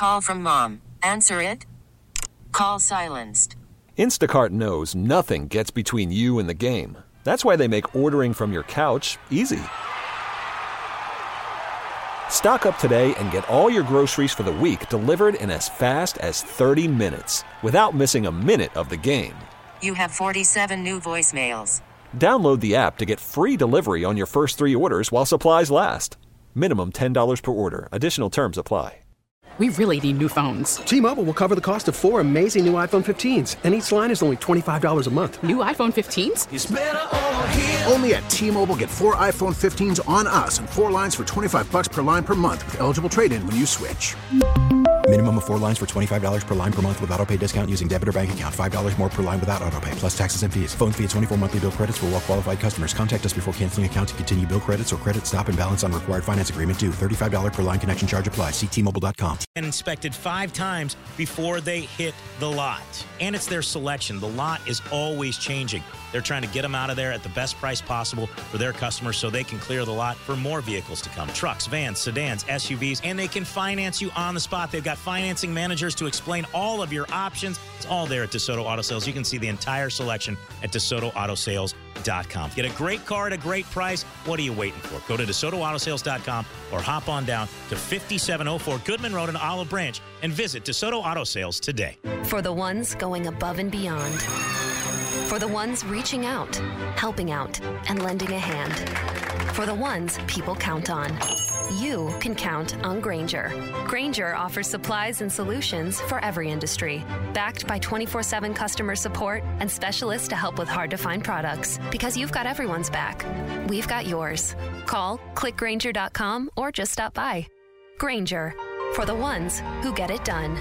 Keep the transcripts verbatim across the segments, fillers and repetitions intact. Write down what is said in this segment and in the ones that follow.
Call from mom. Answer it. Call silenced. Instacart knows nothing gets between you and the game. That's why they make ordering from your couch easy. Stock up today and get all your groceries for the week delivered in as fast as thirty minutes without missing a minute of the game. You have forty-seven new voicemails. Download the app to get free delivery on your first three orders while supplies last. Minimum ten dollars per order. Additional terms apply. We really need new phones. T-Mobile will cover the cost of four amazing new iPhone fifteens, and each line is only twenty-five dollars a month. New iPhone fifteens? It's better over here. Only at T-Mobile, get four iPhone fifteens on us and four lines for twenty-five bucks per line per month with eligible trade-in when you switch. Minimum of four lines for twenty-five dollars per line per month with autopay discount using debit or bank account. five dollars more per line without autopay, plus taxes and fees. Phone fee at twenty-four monthly bill credits for well-qualified customers. Contact us before canceling account to continue bill credits or credit stop and balance on required finance agreement due. thirty-five dollars per line connection charge applies. See T Mobile dot com. And inspected five times before they hit the lot. And it's their selection. The lot is always changing. They're trying to get them out of there at the best price possible for their customers so they can clear the lot for more vehicles to come. Trucks, vans, sedans, S U Vs, and they can finance you on the spot. They've got financing managers to explain all of your options. It's all there at DeSoto Auto Sales. You can see the entire selection at DeSoto Auto Sales dot com. Get a great car at a great price. What are you waiting for? Go to DeSoto Auto Sales dot com or hop on down to fifty-seven oh four Goodman Road in Olive Branch and visit DeSoto Auto Sales today. For the ones going above and beyond. For the ones reaching out, helping out, and lending a hand. For the ones people count on. You can count on Grainger. Grainger offers supplies and solutions for every industry. Backed by twenty-four seven customer support and specialists to help with hard-to-find products. Because you've got everyone's back. We've got yours. Call, click Grainger dot com, or just stop by. Grainger, for the ones who get it done.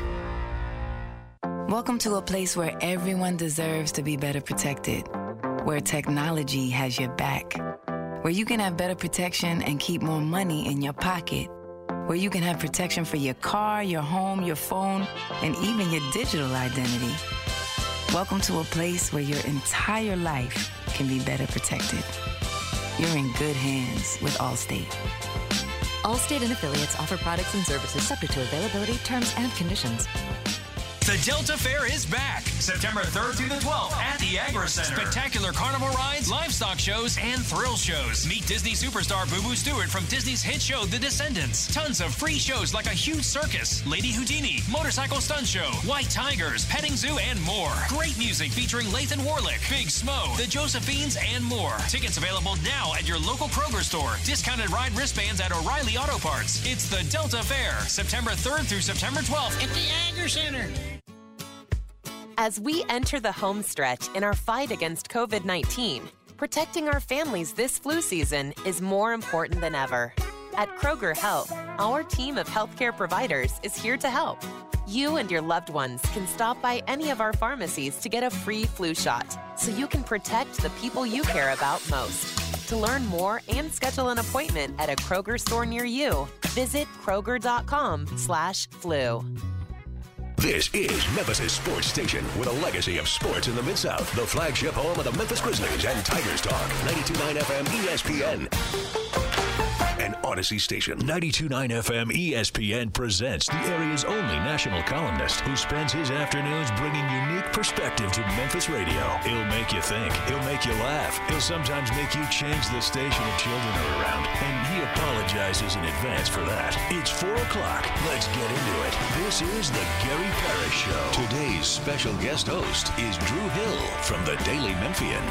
Welcome to a place where everyone deserves to be better protected, where technology has your back, where you can have better protection and keep more money in your pocket, where you can have protection for your car, your home, your phone, and even your digital identity. Welcome to a place where your entire life can be better protected. You're in good hands with Allstate. Allstate and affiliates offer products and services subject to availability, terms, and conditions. The Delta Fair is back September third through the twelfth at the Agri Center. Spectacular carnival rides, livestock shows, and thrill shows. Meet Disney superstar Boo Boo Stewart from Disney's hit show The Descendants. Tons of free shows like a huge circus, Lady Houdini, motorcycle stunt show, white tigers, petting zoo, and more. Great music featuring Lathan Warlick, Big Smo, the Josephines, and more. Tickets available now at your local Kroger store. Discounted ride wristbands at O'Reilly Auto Parts. It's the Delta Fair, September third through September twelfth at the Agri Center. As we enter the home stretch in our fight against covid nineteen, protecting our families this flu season is more important than ever. At Kroger Health, our team of healthcare providers is here to help. You and your loved ones can stop by any of our pharmacies to get a free flu shot, so you can protect the people you care about most. To learn more and schedule an appointment at a Kroger store near you, visit Kroger.com slash flu. This is Memphis' sports station with a legacy of sports in the Mid-South. The flagship home of the Memphis Grizzlies and Tigers Talk. ninety-two point nine F M E S P N. An Odyssey station. ninety-two point nine F M E S P N presents the area's only national columnist who spends his afternoons bringing unique perspective to Memphis radio. He'll make you think. He'll make you laugh. He'll sometimes make you change the station if children are around. And he apologizes in advance for that. It's four o'clock. Let's get into it. This is the Gary Parrish Show. Today's special guest host is Drew Hill from the Daily Memphian.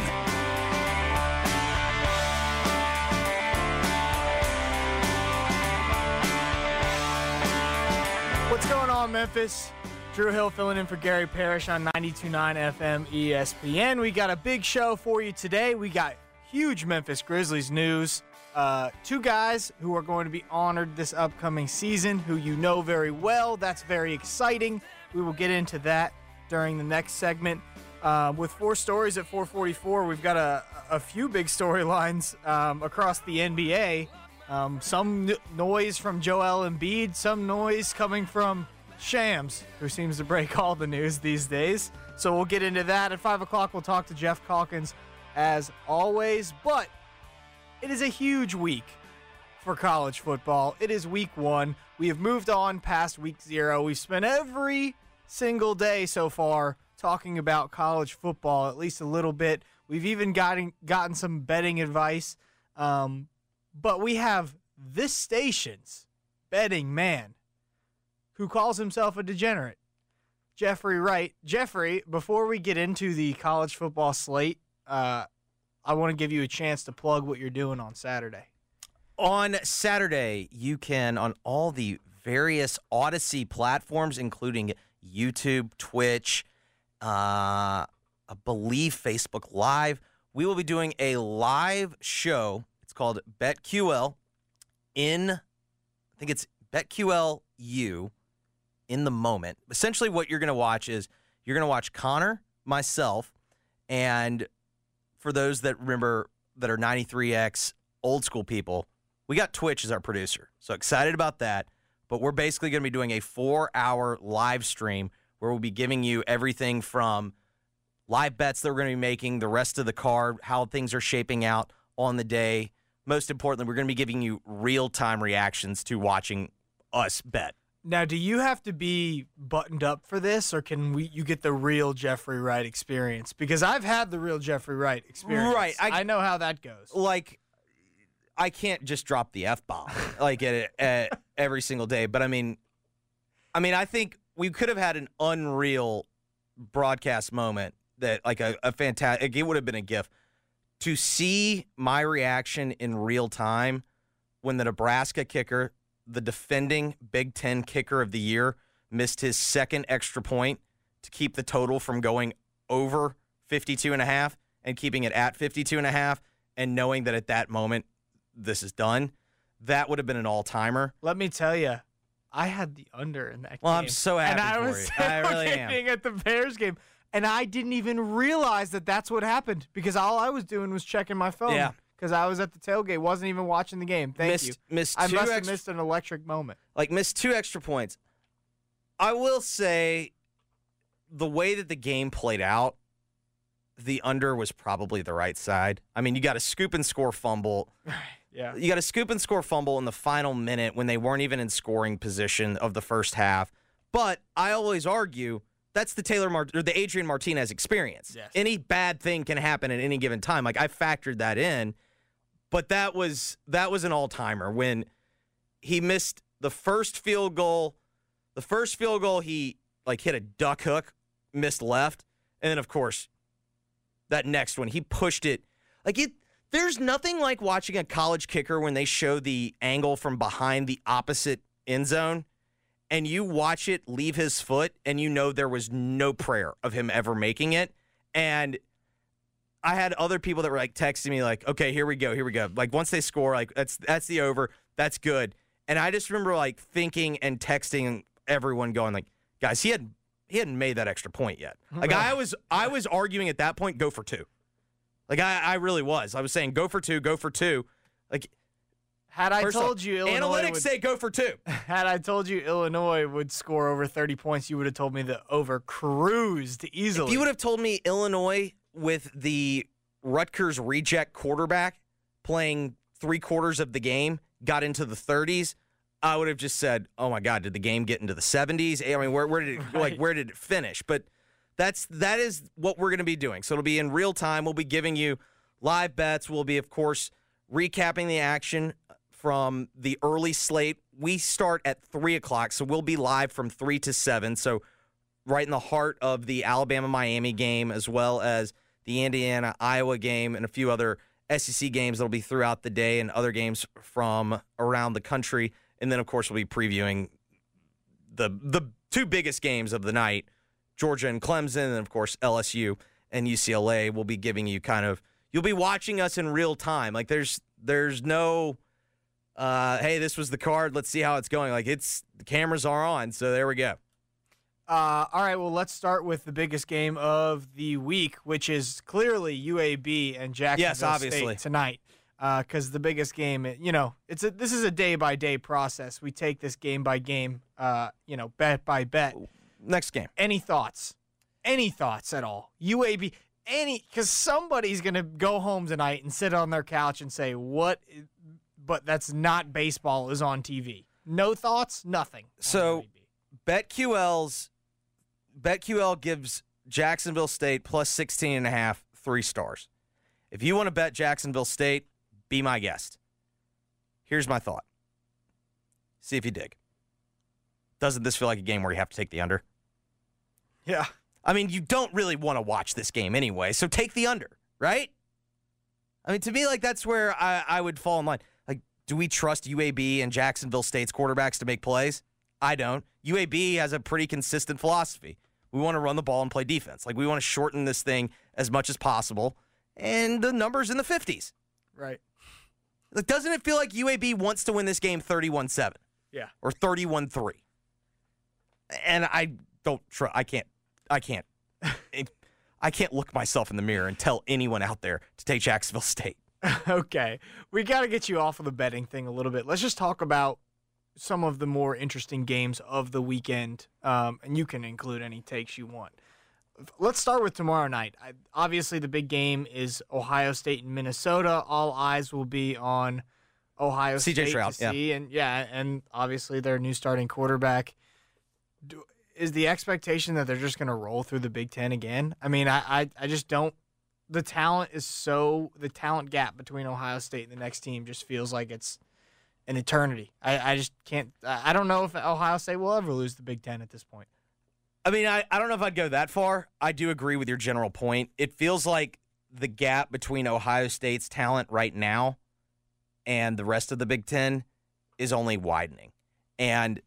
What's going on, Memphis? Drew Hill filling in for Gary Parrish on ninety-two point nine F M E S P N. We got a big show for you today. We got huge Memphis Grizzlies news. Uh, two guys who are going to be honored this upcoming season, who you know very well. That's very exciting. We will get into that during the next segment. Uh, with four stories at four forty-four, we've got a, a few big storylines um, across the N B A. Um, some n- noise from Joel Embiid, some noise coming from Shams, who seems to break all the news these days. So we'll get into that. At five o'clock, we'll talk to Jeff Calkins as always. But it is a huge week for college football. It is week one. We have moved on past week zero. We've spent every single day so far talking about college football, at least a little bit. We've even gotten gotten some betting advice. Um, but we have this station's betting man who calls himself a degenerate, Jeffrey Wright. Jeffrey, before we get into the college football slate, uh, I want to give you a chance to plug what you're doing on Saturday. On Saturday, you can, on all the various Odyssey platforms, including YouTube, Twitch, uh, I believe Facebook Live, we will be doing a live show. It's called BetQL in, I think it's BetQL U in the moment. Essentially what you're going to watch is you're going to watch Connor, myself, and for those that remember that are ninety-three X old school people, we got Twitch as our producer. So excited about that. But we're basically going to be doing a four-hour live stream where we'll be giving you everything from live bets that we're going to be making, the rest of the card, how things are shaping out on the day. Most importantly, we're going to be giving you real-time reactions to watching us bet. Now, do you have to be buttoned up for this, or can we you get the real Jeffrey Wright experience? Because I've had the real Jeffrey Wright experience. Right. I, I know how that goes. Like, I can't just drop the F-bomb like at, at every single day. But, I mean, I mean, I think we could have had an unreal broadcast moment that, like, a, a fantastic – it would have been a gift. To see my reaction in real time when the Nebraska kicker – the defending Big Ten kicker of the year, missed his second extra point to keep the total from going over fifty-two and a half and keeping it at fifty-two and a half, and knowing that at that moment this is done, that would have been an all-timer. Let me tell you, I had the under in that well, game. Well, I'm so happy and I for was you. I really am. at the Bears game, and I didn't even realize that that's what happened because all I was doing was checking my phone. Yeah. Because I was at the tailgate, wasn't even watching the game. Thank missed, you. Missed I two must have extra, missed an electric moment. Like, missed two extra points. I will say the way that the game played out, the under was probably the right side. I mean, you got a scoop and score fumble. Yeah. You got a scoop and score fumble in the final minute when they weren't even in scoring position of the first half. But I always argue that's the Taylor Mart- or the Adrian Martinez experience. Yes. Any bad thing can happen at any given time. Like, I factored that in. But that was that was an all-timer when he missed the first field goal. The first field goal, he like hit a duck hook, missed left, and then of course that next one he pushed it. Like it, there's nothing like watching a college kicker when they show the angle from behind the opposite end zone, and you watch it leave his foot, and you know there was no prayer of him ever making it, and. I had other people that were like texting me like, okay, here we go, here we go. Like once they score, like that's that's the over, that's good. And I just remember like thinking and texting everyone going like, guys, he hadn't he hadn't made that extra point yet. Like I was I was arguing at that point, go for two. Like I, I really was. I was saying go for two, go for two. Like had I told you Illinois analytics would, say go for two. Had I told you Illinois would score over thirty points, you would have told me the over cruised easily. If you would have told me Illinois with the Rutgers reject quarterback playing three quarters of the game, got into the thirties, I would have just said, "Oh my God, did the game get into the seventies? I mean, where, where did it right. like where did it finish?" But that's that is what we're going to be doing. So it'll be in real time. We'll be giving you live bets. We'll be, of course, recapping the action from the early slate. We start at three o'clock, so we'll be live from three to seven. So right in the heart of the Alabama-Miami game, as well as the Indiana-Iowa game and a few other S E C games that will be throughout the day and other games from around the country. And then, of course, we'll be previewing the the two biggest games of the night, Georgia and Clemson, and, of course, L S U and U C L A. We'll be giving you kind of – you'll be watching us in real time. Like, there's there's no, uh, hey, this was the card, let's see how it's going. Like, it's – the cameras are on, so there we go. Uh, all right, well, let's start with the biggest game of the week, which is clearly U A B and Jacksonville yes, obviously. State tonight. Because uh, the biggest game, you know, it's a, this is a day-by-day process. We take this game by game, uh, you know, bet by bet. Next game. Any thoughts? Any thoughts at all? U A B, any, because somebody's going to go home tonight and sit on their couch and say, what, but that's not baseball is on T V. No thoughts, nothing. So BetQL's BetQL gives Jacksonville State plus sixteen and a half, three stars. If you want to bet Jacksonville State, be my guest. Here's my thought. See if you dig. Doesn't this feel like a game where you have to take the under? Yeah. I mean, you don't really want to watch this game anyway, so take the under, right? I mean, to me, like, that's where I, I would fall in line. Like, do we trust U A B and Jacksonville State's quarterbacks to make plays? I don't. U A B has a pretty consistent philosophy. We want to run the ball and play defense. Like, we want to shorten this thing as much as possible, and the number's in the fifties. Right. Like, doesn't it feel like U A B wants to win this game thirty-one seven? Yeah. Or thirty-one three? And I don't try. I can't. I can't. I can't look myself in the mirror and tell anyone out there to take Jacksonville State. Okay. We got to get you off of the betting thing a little bit. Let's just talk about some of the more interesting games of the weekend, um, and you can include any takes you want. Let's start with tomorrow night. I, obviously, the big game is Ohio State and Minnesota. All eyes will be on Ohio C J State Stroud, to see, yeah. and yeah, and obviously their new starting quarterback. Do, is the expectation that they're just going to roll through the Big Ten again? I mean, I, I, I just don't. The talent is so the talent gap between Ohio State and the next team just feels like it's an eternity. I, I just can't. I don't know if Ohio State will ever lose the Big Ten at this point. I mean, I, I don't know if I'd go that far. I do agree with your general point. It feels like the gap between Ohio State's talent right now and the rest of the Big Ten is only widening. And,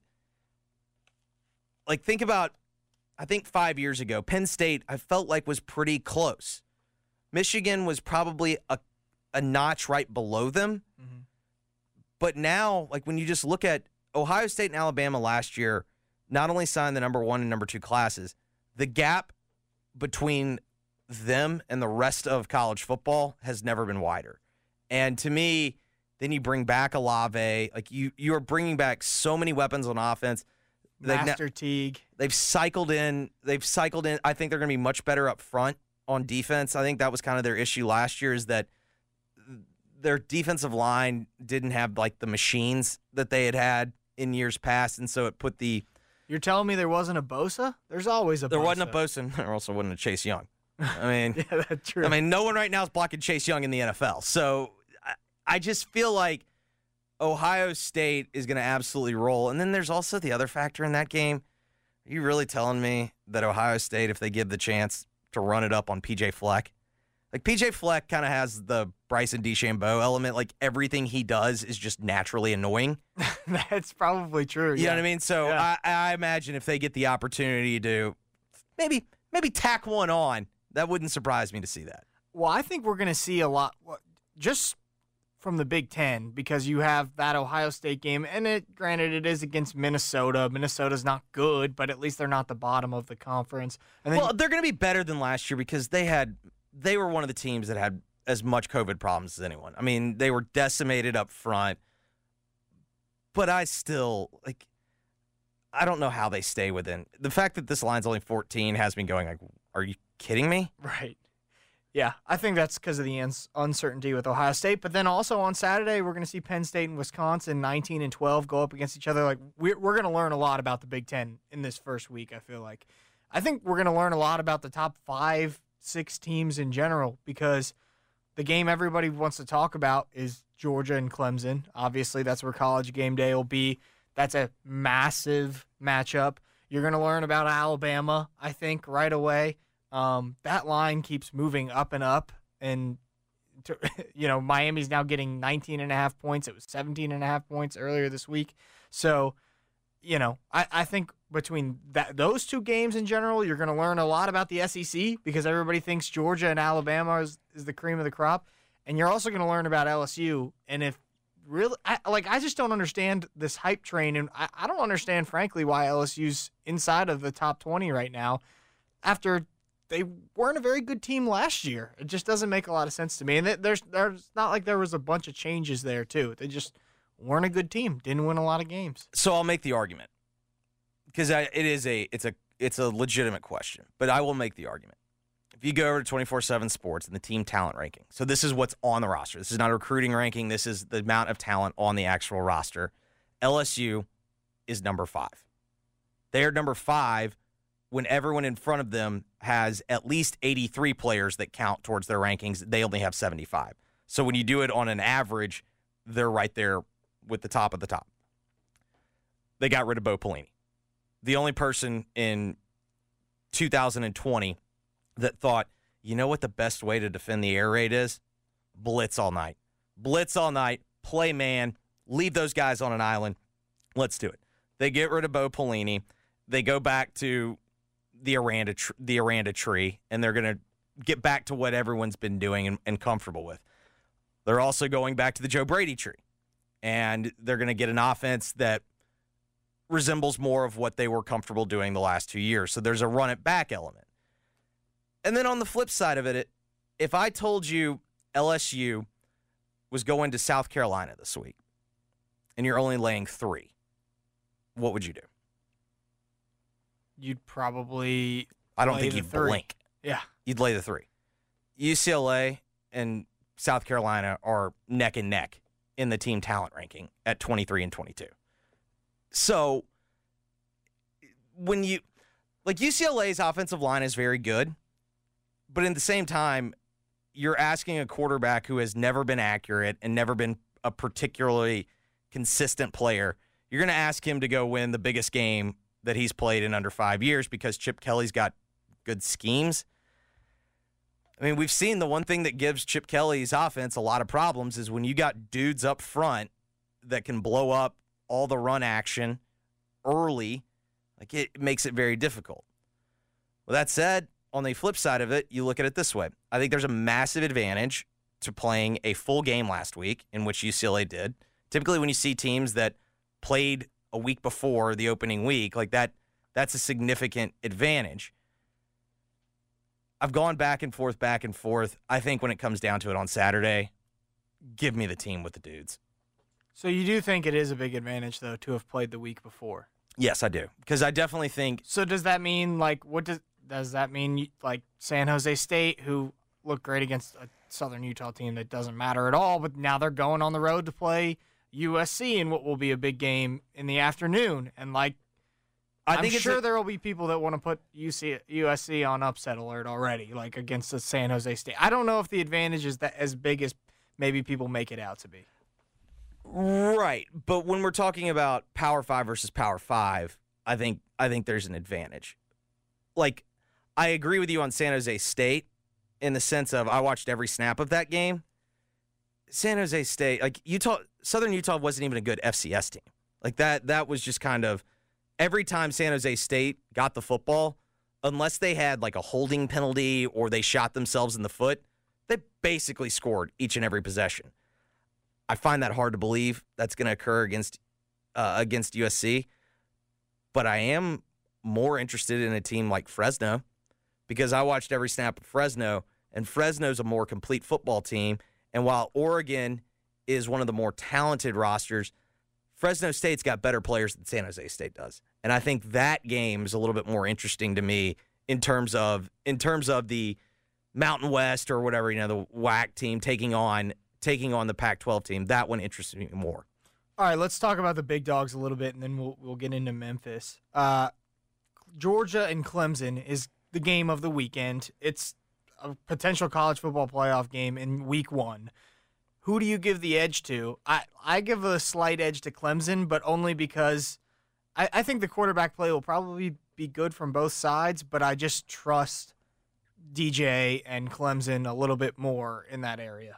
like, think about, I think five years ago, Penn State, I felt like was pretty close. Michigan was probably a, a notch right below them. Mm-hmm. But now, like, when you just look at Ohio State and Alabama last year, not only signed the number one and number two classes, the gap between them and the rest of college football has never been wider. And to me, then you bring back Olave. Like, you you are bringing back so many weapons on offense. Master they've, Teague. They've cycled in. They've cycled in. I think they're going to be much better up front on defense. I think that was kind of their issue last year, is that their defensive line didn't have, like, the machines that they had had in years past, and so it put the You're telling me there wasn't a Bosa? There's always a there Bosa. There wasn't a Bosa, and there also wasn't a Chase Young. I mean, yeah, that's true. I mean, no one right now is blocking Chase Young in the N F L. So I, I just feel like Ohio State is going to absolutely roll. And then there's also the other factor in that game. Are you really telling me that Ohio State, if they give the chance to run it up on P J Fleck? Like, P J Fleck kind of has the Bryson DeChambeau element. Like, everything he does is just naturally annoying. That's probably true. You yeah. know what I mean? So yeah. I, I imagine if they get the opportunity to maybe maybe tack one on, that wouldn't surprise me to see that. Well, I think we're going to see a lot just from the Big Ten, because you have that Ohio State game, and it granted it is against Minnesota. Minnesota's not good, but at least they're not the bottom of the conference. And then, well, they're going to be better than last year because they had they were one of the teams that had as much COVID problems as anyone. I mean, they were decimated up front, but I still, like, I don't know how they stay within. The fact that this line's only fourteen has me going, like, are you kidding me? Right. Yeah, I think that's because of the uns- uncertainty with Ohio State. But then also on Saturday, we're going to see Penn State and Wisconsin, nineteen and twelve, go up against each other. Like, we're, we're going to learn a lot about the Big Ten in this first week, I feel like. I think we're going to learn a lot about the top five, six teams in general, because the game everybody wants to talk about is Georgia and Clemson. Obviously, that's where College Game Day will be. That's a massive matchup. You're going to learn about Alabama, I think, right away. Um, that line keeps moving up and up, and to, you know, Miami's now getting nineteen and a half points. It was seventeen and a half points earlier this week. So, you know, I, I think between that those two games in general, you're going to learn a lot about the S E C, because everybody thinks Georgia and Alabama is, is the cream of the crop, and you're also going to learn about L S U. And if really, I, like, I just don't understand this hype train, and I, I don't understand, frankly, why L S U's inside of the top twenty right now after they weren't a very good team last year. It just doesn't make a lot of sense to me. And there's there's not like there was a bunch of changes there, too. They just weren't a good team. Didn't win a lot of games. So I'll make the argument, because it is a it's a it's a legitimate question. But I will make the argument. If you go over to twenty-four seven Sports and the team talent ranking, so this is what's on the roster. This is not a recruiting ranking. This is the amount of talent on the actual roster. L S U is number five. They're number five when everyone in front of them has at least eighty-three players that count towards their rankings. They only have seventy-five. So when you do it on an average, they're right there with the top of the top. They got rid of Bo Pelini. The only person in two thousand twenty that thought, you know what the best way to defend the air raid is? Blitz all night. Blitz all night, play man, leave those guys on an island. Let's do it. They get rid of Bo Pelini. They go back to the Aranda, tr- the Aranda tree, and they're going to get back to what everyone's been doing and, and comfortable with. They're also going back to the Joe Brady tree, and they're going to get an offense that resembles more of what they were comfortable doing the last two years. So there's a run-it-back element. And then on the flip side of it, if I told you L S U was going to South Carolina this week, and you're only laying three, what would you do? You'd probably I don't lay think the you'd three. blink. Yeah. You'd lay the three. U C L A and South Carolina are neck and neck in the team talent ranking at twenty-three and twenty-two. So when you like U C L A's offensive line is very good, but in the same time, you're asking a quarterback who has never been accurate and never been a particularly consistent player. You're going to ask him to go win the biggest game that he's played in under five years because Chip Kelly's got good schemes. I mean, we've seen the one thing that gives Chip Kelly's offense a lot of problems is when you got dudes up front that can blow up all the run action early, like it makes it very difficult. With that said, on the flip side of it, you look at it this way. I think there's a massive advantage to playing a full game last week, in which U C L A did. Typically, when you see teams that played a week before the opening week, like that, that's a significant advantage. I've gone back and forth, back and forth. I think when it comes down to it on Saturday, give me the team with the dudes. So you do think it is a big advantage, though, to have played the week before? Yes, I do. Because I definitely think... So does that mean, like, what does does that mean, like, San Jose State, who looked great against a Southern Utah team that doesn't matter at all, but now they're going on the road to play U S C in what will be a big game in the afternoon. And, like, I I'm think it's sure a- there will be people that want to put U C, U S C on upset alert already, like, against the San Jose State. I don't know if the advantage is that as big as maybe people make it out to be. Right, but when we're talking about Power Five versus Power Five, I think I think there's an advantage. Like, I agree with you on San Jose State in the sense of I watched every snap of that game. San Jose State, like Utah, Southern Utah wasn't even a good F C S team. Like that, that was just kind of every time San Jose State got the football, unless they had like a holding penalty or they shot themselves in the foot, they basically scored each and every possession. I find that hard to believe that's going to occur against uh, against U S C, but I am more interested in a team like Fresno because I watched every snap of Fresno, and Fresno's a more complete football team. And while Oregon is one of the more talented rosters, Fresno State's got better players than San Jose State does, and I think that game is a little bit more interesting to me in terms of in terms of the Mountain West or whatever, you know, the W A C team taking on. taking on the Pac twelve team. That one interests me more. All right, let's talk about the big dogs a little bit, and then we'll we'll get into Memphis. Uh, Georgia and Clemson is the game of the weekend. It's a potential college football playoff game in week one. Who do you give the edge to? I, I give a slight edge to Clemson, but only because I, I think the quarterback play will probably be good from both sides, but I just trust D J and Clemson a little bit more in that area.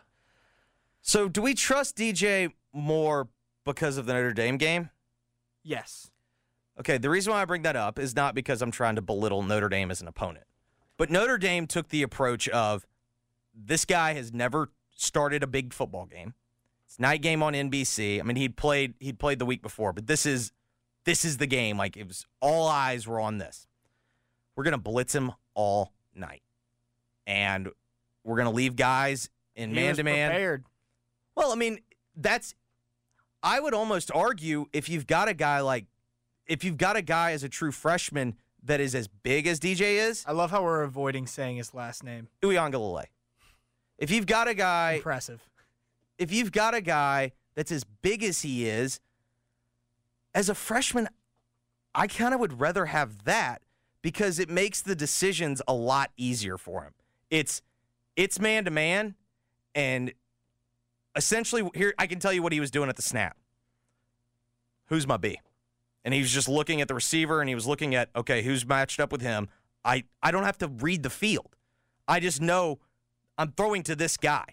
So do we trust D J more because of the Notre Dame game? Yes. Okay, the reason why I bring that up is not because I'm trying to belittle Notre Dame as an opponent. But Notre Dame took the approach of this guy has never started a big football game. It's night game on N B C. I mean, he'd played he'd played the week before, but this is this is the game. Like it was all eyes were on this. We're going to blitz him all night. And we're going to leave guys in He man was to man. prepared. Well, I mean, that's I would almost argue if you've got a guy like if you've got a guy as a true freshman that is as big as D J is. I love how we're avoiding saying his last name. Uiagalelei. If you've got a guy impressive. If you've got a guy that's as big as he is, as a freshman, I kind of would rather have that because it makes the decisions a lot easier for him. It's it's man to man, and essentially here I can tell you what he was doing at the snap. Who's my B? And he was just looking at the receiver, and he was looking at, okay, who's matched up with him? I, I don't have to read the field. I just know I'm throwing to this guy.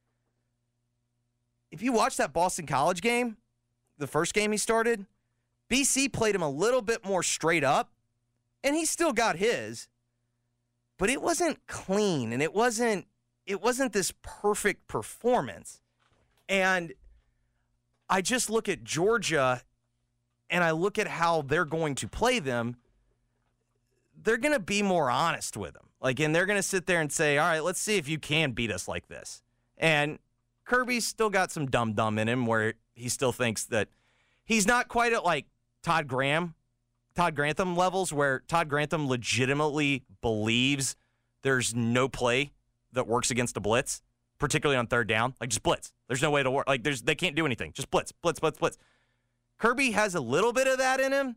If you watch that Boston College game, the first game he started, B C played him a little bit more straight up, and he still got his, but it wasn't clean, and it wasn't it wasn't this perfect performance. And I just look at Georgia, and I look at how they're going to play them. They're going to be more honest with them. Like, and they're going to sit there and say, all right, let's see if you can beat us like this. And Kirby's still got some dum-dum in him where he still thinks that he's not quite at, like, Todd Graham, Todd Grantham levels, where Todd Grantham legitimately believes there's no play that works against a blitz, particularly on third down. Like, just blitz. There's no way to work. Like, there's they can't do anything. Just blitz, blitz, blitz, blitz. Kirby has a little bit of that in him,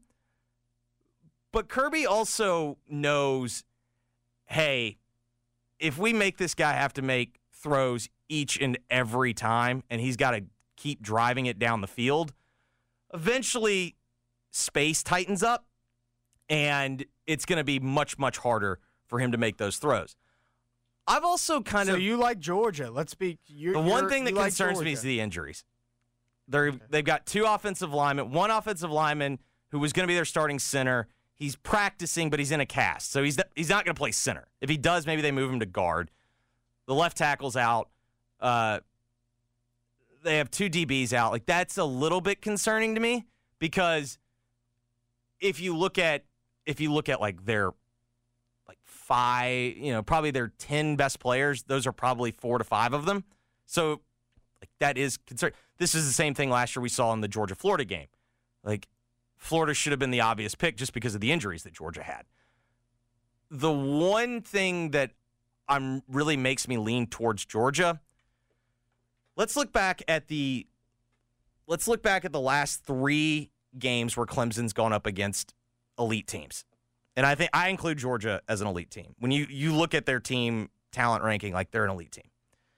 but Kirby also knows, hey, if we make this guy have to make throws each and every time, and he's got to keep driving it down the field, eventually space tightens up, and it's going to be much, much harder for him to make those throws. I've also kind so of... So you like Georgia. Let's be... You're, the one you're, thing that like concerns Georgia. me is the injuries. They're, okay. They've got two offensive linemen, one offensive lineman who was going to be their starting center. He's practicing, but he's in a cast, so he's, he's not going to play center. If he does, maybe they move him to guard. The left tackle's out. Uh, they have two D Bs out. Like, that's a little bit concerning to me because if you look at if you look at like their like five, you know, probably their ten best players, those are probably four to five of them. So like that is concerning. This is the same thing last year we saw in the Georgia-Florida game. Like, Florida should have been the obvious pick just because of the injuries that Georgia had. The one thing that I'm really makes me lean towards Georgia. Let's look back at the let's look back at the last three games where Clemson's gone up against elite teams. And I think I include Georgia as an elite team. When you, you look at their team talent ranking, like they're an elite team.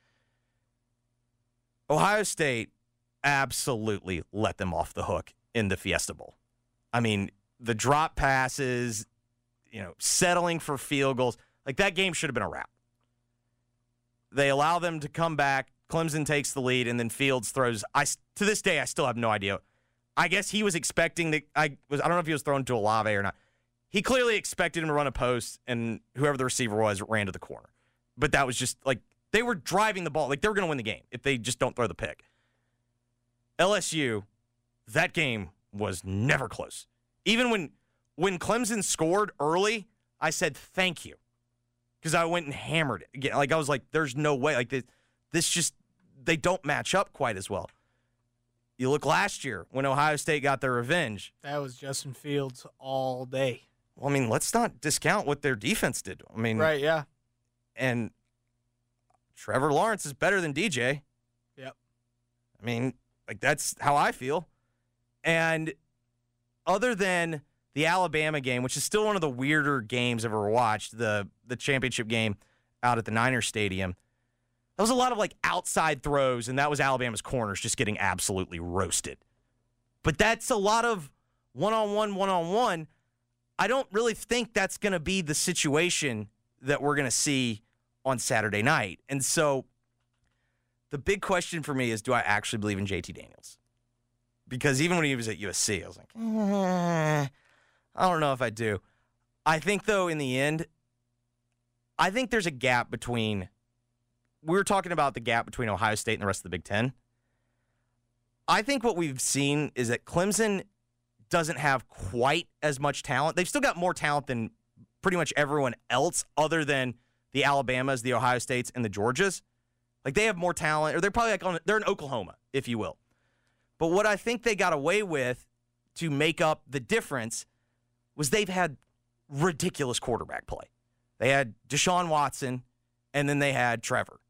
Ohio State absolutely let them off the hook in the Fiesta Bowl. I mean, the drop passes, you know, settling for field goals. Like, that game should have been a wrap. They allow them to come back. Clemson takes the lead, and then Fields throws. I to this day, I still have no idea. I guess he was expecting that. I was. I don't know if he was thrown to Olave or not. He clearly expected him to run a post, and whoever the receiver was ran to the corner. But that was just like they were driving the ball. Like, they were going to win the game if they just don't throw the pick. L S U, that game was never close. Even when when Clemson scored early, I said thank you. Because I went and hammered it. Again, like, I was like, there's no way. Like, this, this just, they don't match up quite as well. You look last year when Ohio State got their revenge. That was Justin Fields all day. Well, I mean, let's not discount what their defense did. I mean, right, yeah. And Trevor Lawrence is better than D J. Yep. I mean, like, that's how I feel. And other than the Alabama game, which is still one of the weirder games I've ever watched, the the championship game out at the Niners Stadium, that was a lot of, like, outside throws, and that was Alabama's corners just getting absolutely roasted. But that's a lot of one-on-one, one-on-one. I don't really think that's going to be the situation that we're going to see on Saturday night. And so the big question for me is, do I actually believe in J T Daniels? Because even when he was at U S C, I was like, eh, I don't know if I do. I think, though, in the end, I think there's a gap between – we were talking about the gap between Ohio State and the rest of the Big Ten. I think what we've seen is that Clemson doesn't have quite as much talent. They've still got more talent than pretty much everyone else other than the Alabamas, the Ohio States, and the Georgias. Like, they have more talent, or they're probably like on – they're in Oklahoma, if you will. But what I think they got away with to make up the difference was they've had ridiculous quarterback play. They had Deshaun Watson, and then they had Trevor.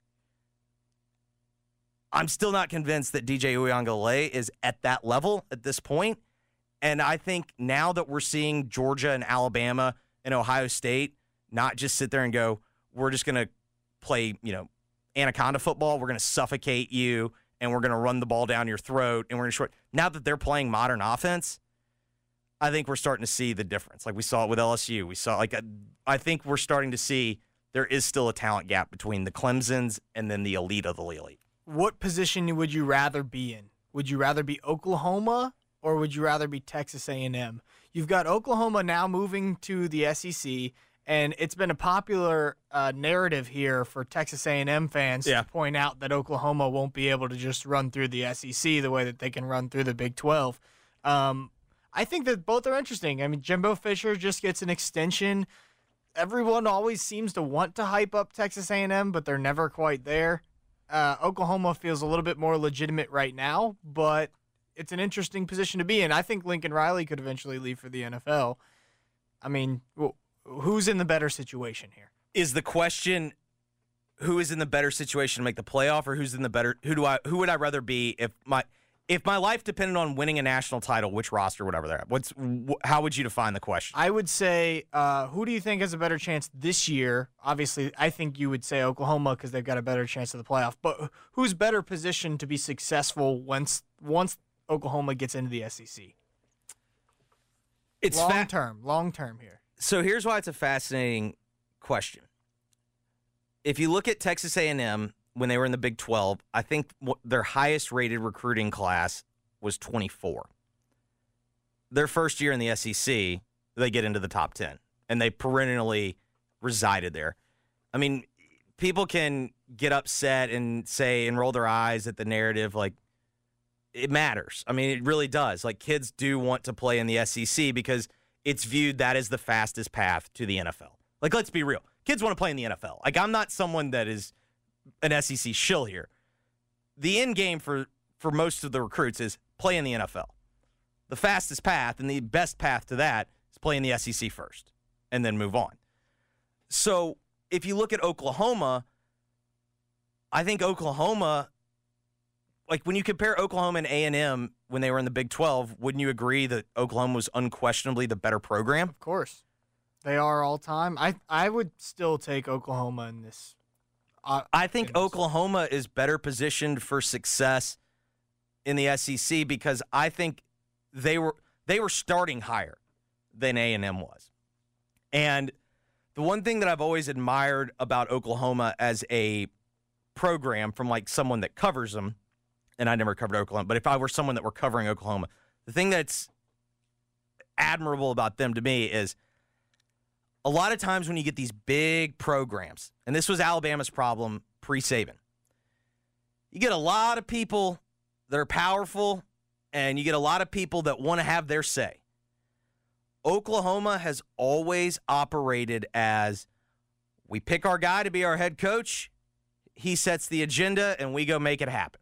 I'm still not convinced that D J Uiagalelei is at that level at this point. And I think now that we're seeing Georgia and Alabama and Ohio State not just sit there and go, we're just going to play, you know, anaconda football, we're going to suffocate you, and we're going to run the ball down your throat, and we're going to short. Now that they're playing modern offense, I think we're starting to see the difference. Like we saw it with L S U. We saw, like, a, I think we're starting to see there is still a talent gap between the Clemsons and then the elite of the elite. What position would you rather be in? Would you rather be Oklahoma or would you rather be Texas A and M? You've got Oklahoma now moving to the S E C, and it's been a popular uh, narrative here for Texas A and M fans yeah. to point out that Oklahoma won't be able to just run through the S E C the way that they can run through the Big twelve. Um, I think that both are interesting. I mean, Jimbo Fisher just gets an extension. Everyone always seems to want to hype up Texas A and M, but they're never quite there. Uh, Oklahoma feels a little bit more legitimate right now, but it's an interesting position to be in. I think Lincoln Riley could eventually leave for the N F L. I mean, who's in the better situation here? Is the question who is in the better situation to make the playoff, or who's in the better? Who do I? Who would I rather be if my if my life depended on winning a national title? Which roster, whatever they're at. What's wh- how would you define the question? I would say, uh, who do you think has a better chance this year? Obviously, I think you would say Oklahoma because they've got a better chance of the playoff. But who's better positioned to be successful once once Oklahoma gets into the S E C? It's long fa- term, long term here. So here's why it's a fascinating question. If you look at Texas A and M when they were in the Big twelve, I think their highest rated recruiting class was twenty-four. Their first year in the S E C, they get into the top ten, and they perennially resided there. I mean, people can get upset and say and roll their eyes at the narrative, like, it matters. I mean, it really does. Like, kids do want to play in the S E C because it's viewed that as the fastest path to the N F L. Like, let's be real. Kids want to play in the N F L. Like, I'm not someone that is an S E C shill here. The end game for, for most of the recruits is play in the N F L. The fastest path and the best path to that is play in the S E C first and then move on. So if you look at Oklahoma, I think Oklahoma, like when you compare Oklahoma and A and M when they were in the Big twelve, wouldn't you agree that Oklahoma was unquestionably the better program? Of course. They are all time. I I would still take Oklahoma in this. Uh, I think Oklahoma is better positioned for success in the S E C because I think they were they were starting higher than A and M was. And the one thing that I've always admired about Oklahoma as a program from like someone that covers them, and I never covered Oklahoma, but if I were someone that were covering Oklahoma, the thing that's admirable about them to me is a lot of times when you get these big programs, and this was Alabama's problem pre-Saban, you get a lot of people that are powerful, and you get a lot of people that want to have their say. Oklahoma has always operated as, we pick our guy to be our head coach, he sets the agenda, and we go make it happen.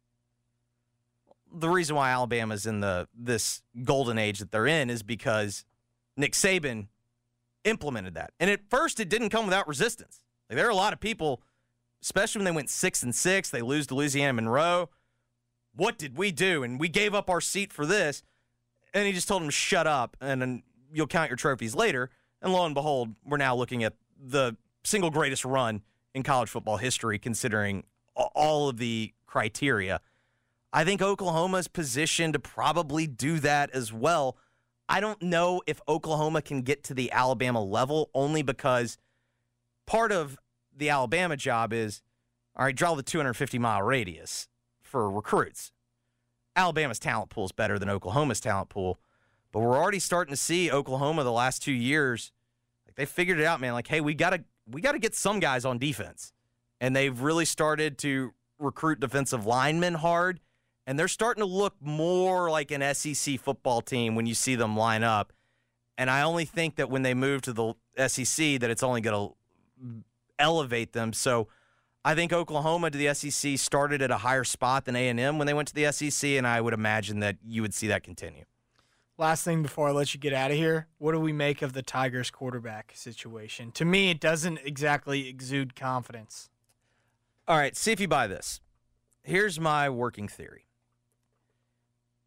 The reason why Alabama's in the this golden age that they're in is because Nick Saban implemented that. And at first, it didn't come without resistance. Like, there are a lot of people, especially when they went six and six, they lose to Louisiana Monroe. What did we do? And we gave up our seat for this. And he just told them, shut up, and then you'll count your trophies later. And lo and behold, we're now looking at the single greatest run in college football history, considering all of the criteria. I think Oklahoma's positioned to probably do that as well. I don't know if Oklahoma can get to the Alabama level, only because part of the Alabama job is, all right, draw the two hundred fifty mile radius for recruits. Alabama's talent pool is better than Oklahoma's talent pool, but we're already starting to see Oklahoma the last two years, like, they figured it out, man. Like, hey, we gotta we gotta get some guys on defense, and they've really started to recruit defensive linemen hard. And they're starting to look more like an S E C football team when you see them line up. And I only think that when they move to the S E C that it's only going to elevate them. So I think Oklahoma to the S E C started at a higher spot than A and M when they went to the S E C, and I would imagine that you would see that continue. Last thing before I let you get out of here, what do we make of the Tigers quarterback situation? To me, it doesn't exactly exude confidence. All right, see if you buy this. Here's my working theory.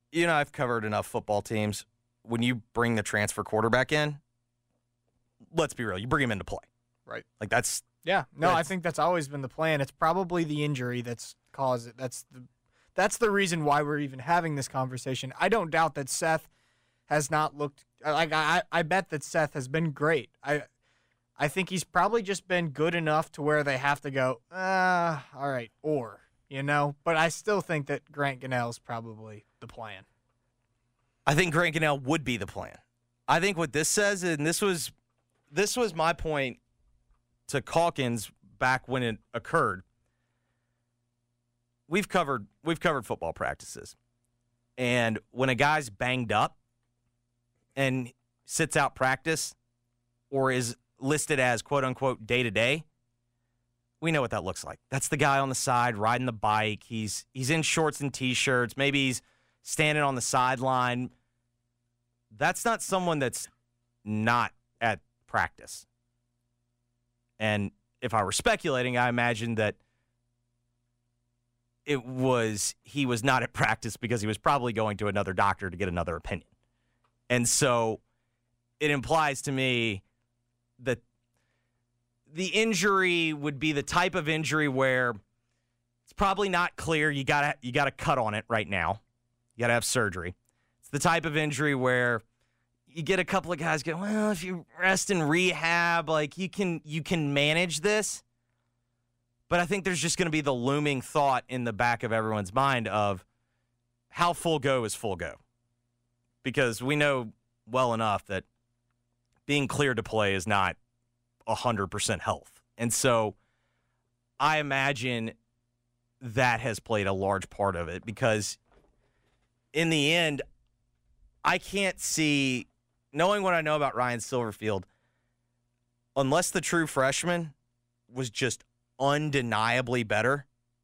you know, I've covered enough football teams. When you bring the transfer quarterback in, let's be real, you bring him into play. Right. Like, that's... Yeah. No, that's, I think that's always been the plan. It's probably the injury that's caused it. That's the, that's the reason why we're even having this conversation. I don't doubt that Seth has not looked... Like, I, I bet that Seth has been great. I I think he's probably just been good enough to where they have to go, ah, uh, all right, or, you know? But I still think that Grant Gunnell's probably the plan. I think Grant Gunnell would be the plan. I think what this says, and this was this was my point to Calkins back when it occurred. We've covered we've covered football practices. And when a guy's banged up and sits out practice or is listed as quote unquote day to day, we know what that looks like. That's the guy on the side riding the bike. He's he's in shorts and t-shirts. Maybe he's standing on the sideline. That's not someone that's not at practice. And if I were speculating, I imagine that it was he was not at practice because he was probably going to another doctor to get another opinion. And so it implies to me that the injury would be the type of injury where it's probably not clear. You gotta you gotta cut on it right now. You gotta have surgery. It's the type of injury where you get a couple of guys go, well, if you rest in rehab, like you can you can manage this. But I think there's just going to be the looming thought in the back of everyone's mind of how full go is full go. Because we know well enough that being cleared to play is not one hundred percent health. And so I imagine that has played a large part of it because in the end, I can't see, knowing what I know about Ryan Silverfield, unless the true freshman was just undeniably better,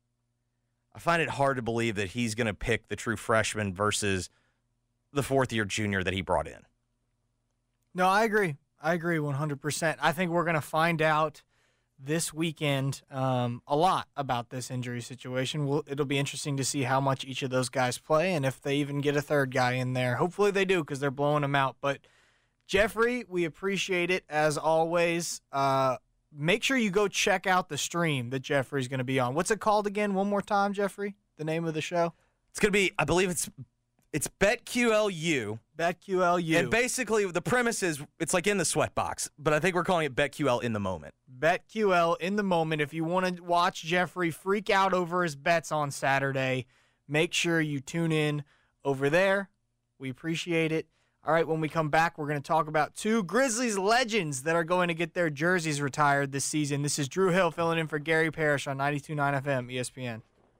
I find it hard to believe that he's going to pick the true freshman versus the fourth-year junior that he brought in. No, I agree. I agree one hundred percent. I think we're going to find out this weekend um, a lot about this injury situation. We'll, it'll be interesting to see how much each of those guys play and if they even get a third guy in there. Hopefully they do because they're blowing them out. But, Jeffrey, we appreciate it as always. Uh, make sure you go check out the stream that Jeffrey's going to be on. What's it called again? One more time, Jeffrey, the name of the show? It's going to be, I believe it's it's BetQLU. BetQLU. And basically the premise is it's like in the sweatbox, but I think we're calling it BetQL in the moment. BetQL in the moment. If you want to watch Jeffrey freak out over his bets on Saturday, make sure you tune in over there. We appreciate it. All right, when we come back, we're going to talk about two Grizzlies legends that are going to get their jerseys retired this season. This is Drew Hill filling in for Gary Parrish on ninety-two point nine F M E S P N.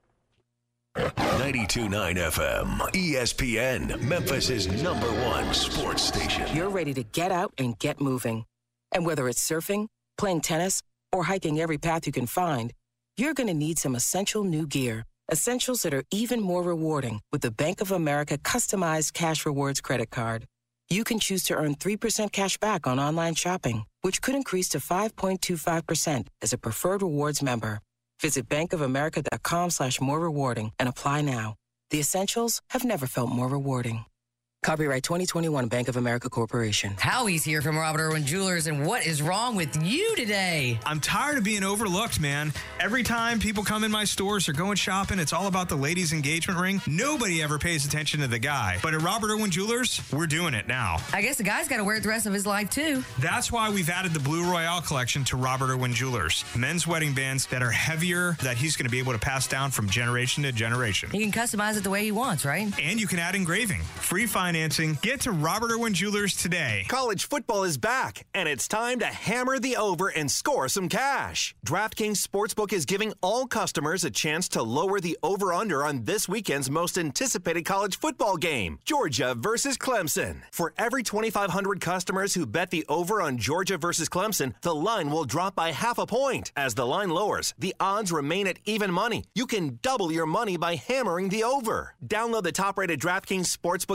ninety-two point nine F M E S P N, Memphis' number one sports station. You're ready to get out and get moving. And whether it's surfing, playing tennis, or hiking every path you can find, you're going to need some essential new gear. Essentials that are even more rewarding with the Bank of America customized cash rewards credit card. You can choose to earn three percent cash back on online shopping, which could increase to five point two five percent as a preferred rewards member. Visit bankofamerica.com slash more rewarding and apply now. The essentials have never felt more rewarding. Copyright twenty twenty-one Bank of America Corporation. Howie's here from Robert Irwin Jewelers, and what is wrong with you today? I'm tired of being overlooked, man. Every time people come in my stores or going shopping, it's all about the ladies' engagement ring. Nobody ever pays attention to the guy. But at Robert Irwin Jewelers, we're doing it now. I guess the guy's got to wear it the rest of his life, too. That's why we've added the Blue Royale collection to Robert Irwin Jewelers. Men's wedding bands that are heavier that he's going to be able to pass down from generation to generation. He can customize it the way he wants, right? And you can add engraving. Free financing. Get to Robert Irwin Jewelers today. College football is back, and it's time to hammer the over and score some cash. DraftKings Sportsbook is giving all customers a chance to lower the over-under on this weekend's most anticipated college football game, Georgia versus Clemson. For every twenty-five hundred customers who bet the over on Georgia versus Clemson, the line will drop by half a point. As the line lowers, the odds remain at even money. You can double your money by hammering the over. Download the top-rated DraftKings Sportsbook app now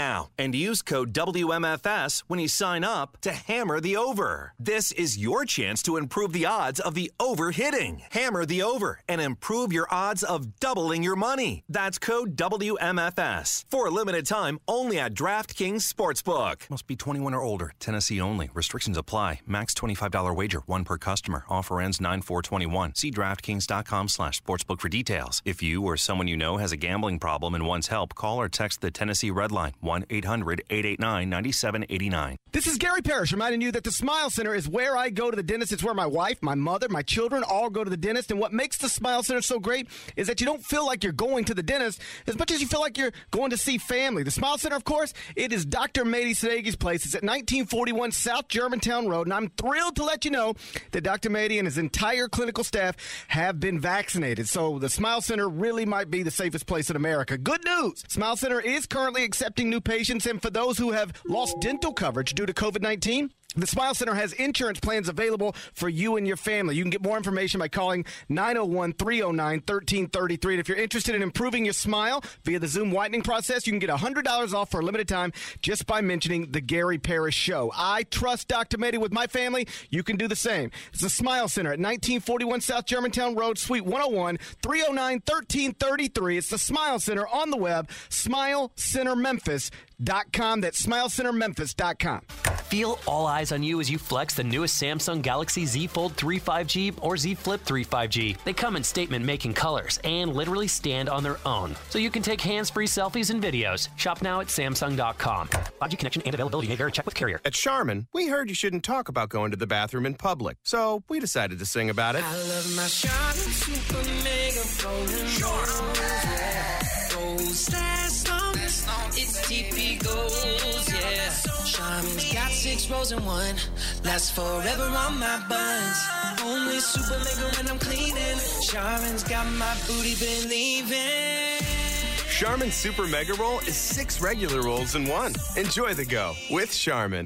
now and use code W M F S when you sign up to hammer the over. This is your chance to improve the odds of the over hitting. Hammer the over and improve your odds of doubling your money. That's code W M F S for a limited time only at DraftKings Sportsbook. Must be twenty-one or older. Tennessee only. Restrictions apply. Max twenty-five dollars wager. One per customer. Offer ends nine four twenty-one. See DraftKings.com slash sportsbook for details. If you or someone you know has a gambling problem and wants help, call or text the Tennessee Red Line, one eight hundred eight eight nine nine seven eight nine. This is Gary Parrish reminding you that the Smile Center is where I go to the dentist. It's where my wife, my mother, my children all go to the dentist. And what makes the Smile Center so great is that you don't feel like you're going to the dentist as much as you feel like you're going to see family. The Smile Center, of course, it is Doctor Mady Sadegi's place. It's at nineteen forty-one South Germantown Road. And I'm thrilled to let you know that Doctor Mady and his entire clinical staff have been vaccinated. So the Smile Center really might be the safest place in America. Good news! Smile Center is currently accepting new patients, and for those who have lost dental coverage due to COVID nineteen, the Smile Center has insurance plans available for you and your family. You can get more information by calling nine oh one, three oh nine, one three three three. And if you're interested in improving your smile via the Zoom whitening process, you can get one hundred dollars off for a limited time just by mentioning the Gary Parrish Show. I trust Doctor Mady with my family. You can do the same. It's the Smile Center at nineteen forty-one South Germantown Road, Suite one oh one, three oh nine, one three three three. It's the Smile Center on the web, smile center memphis dot com. That's smile center memphis dot com. Feel all eyes on you as you flex the newest Samsung Galaxy Z Fold three five G or Z Flip three five G. They come in statement-making colors and literally stand on their own, so you can take hands-free selfies and videos. Shop now at samsung dot com. five G connection and availability may vary. Check with carrier. At Charmin, we heard you shouldn't talk about going to the bathroom in public, so we decided to sing about it. I love my Charmin Super Mega Golden Goals last long. It's T P Goals, yeah. Charmin's got six rows in one. Lasts forever on my buns. Only Super Mega when I'm cleaning. Charmin's got my booty believing. Charmin Super Mega Roll is six regular rolls in one. Enjoy the go with Charmin.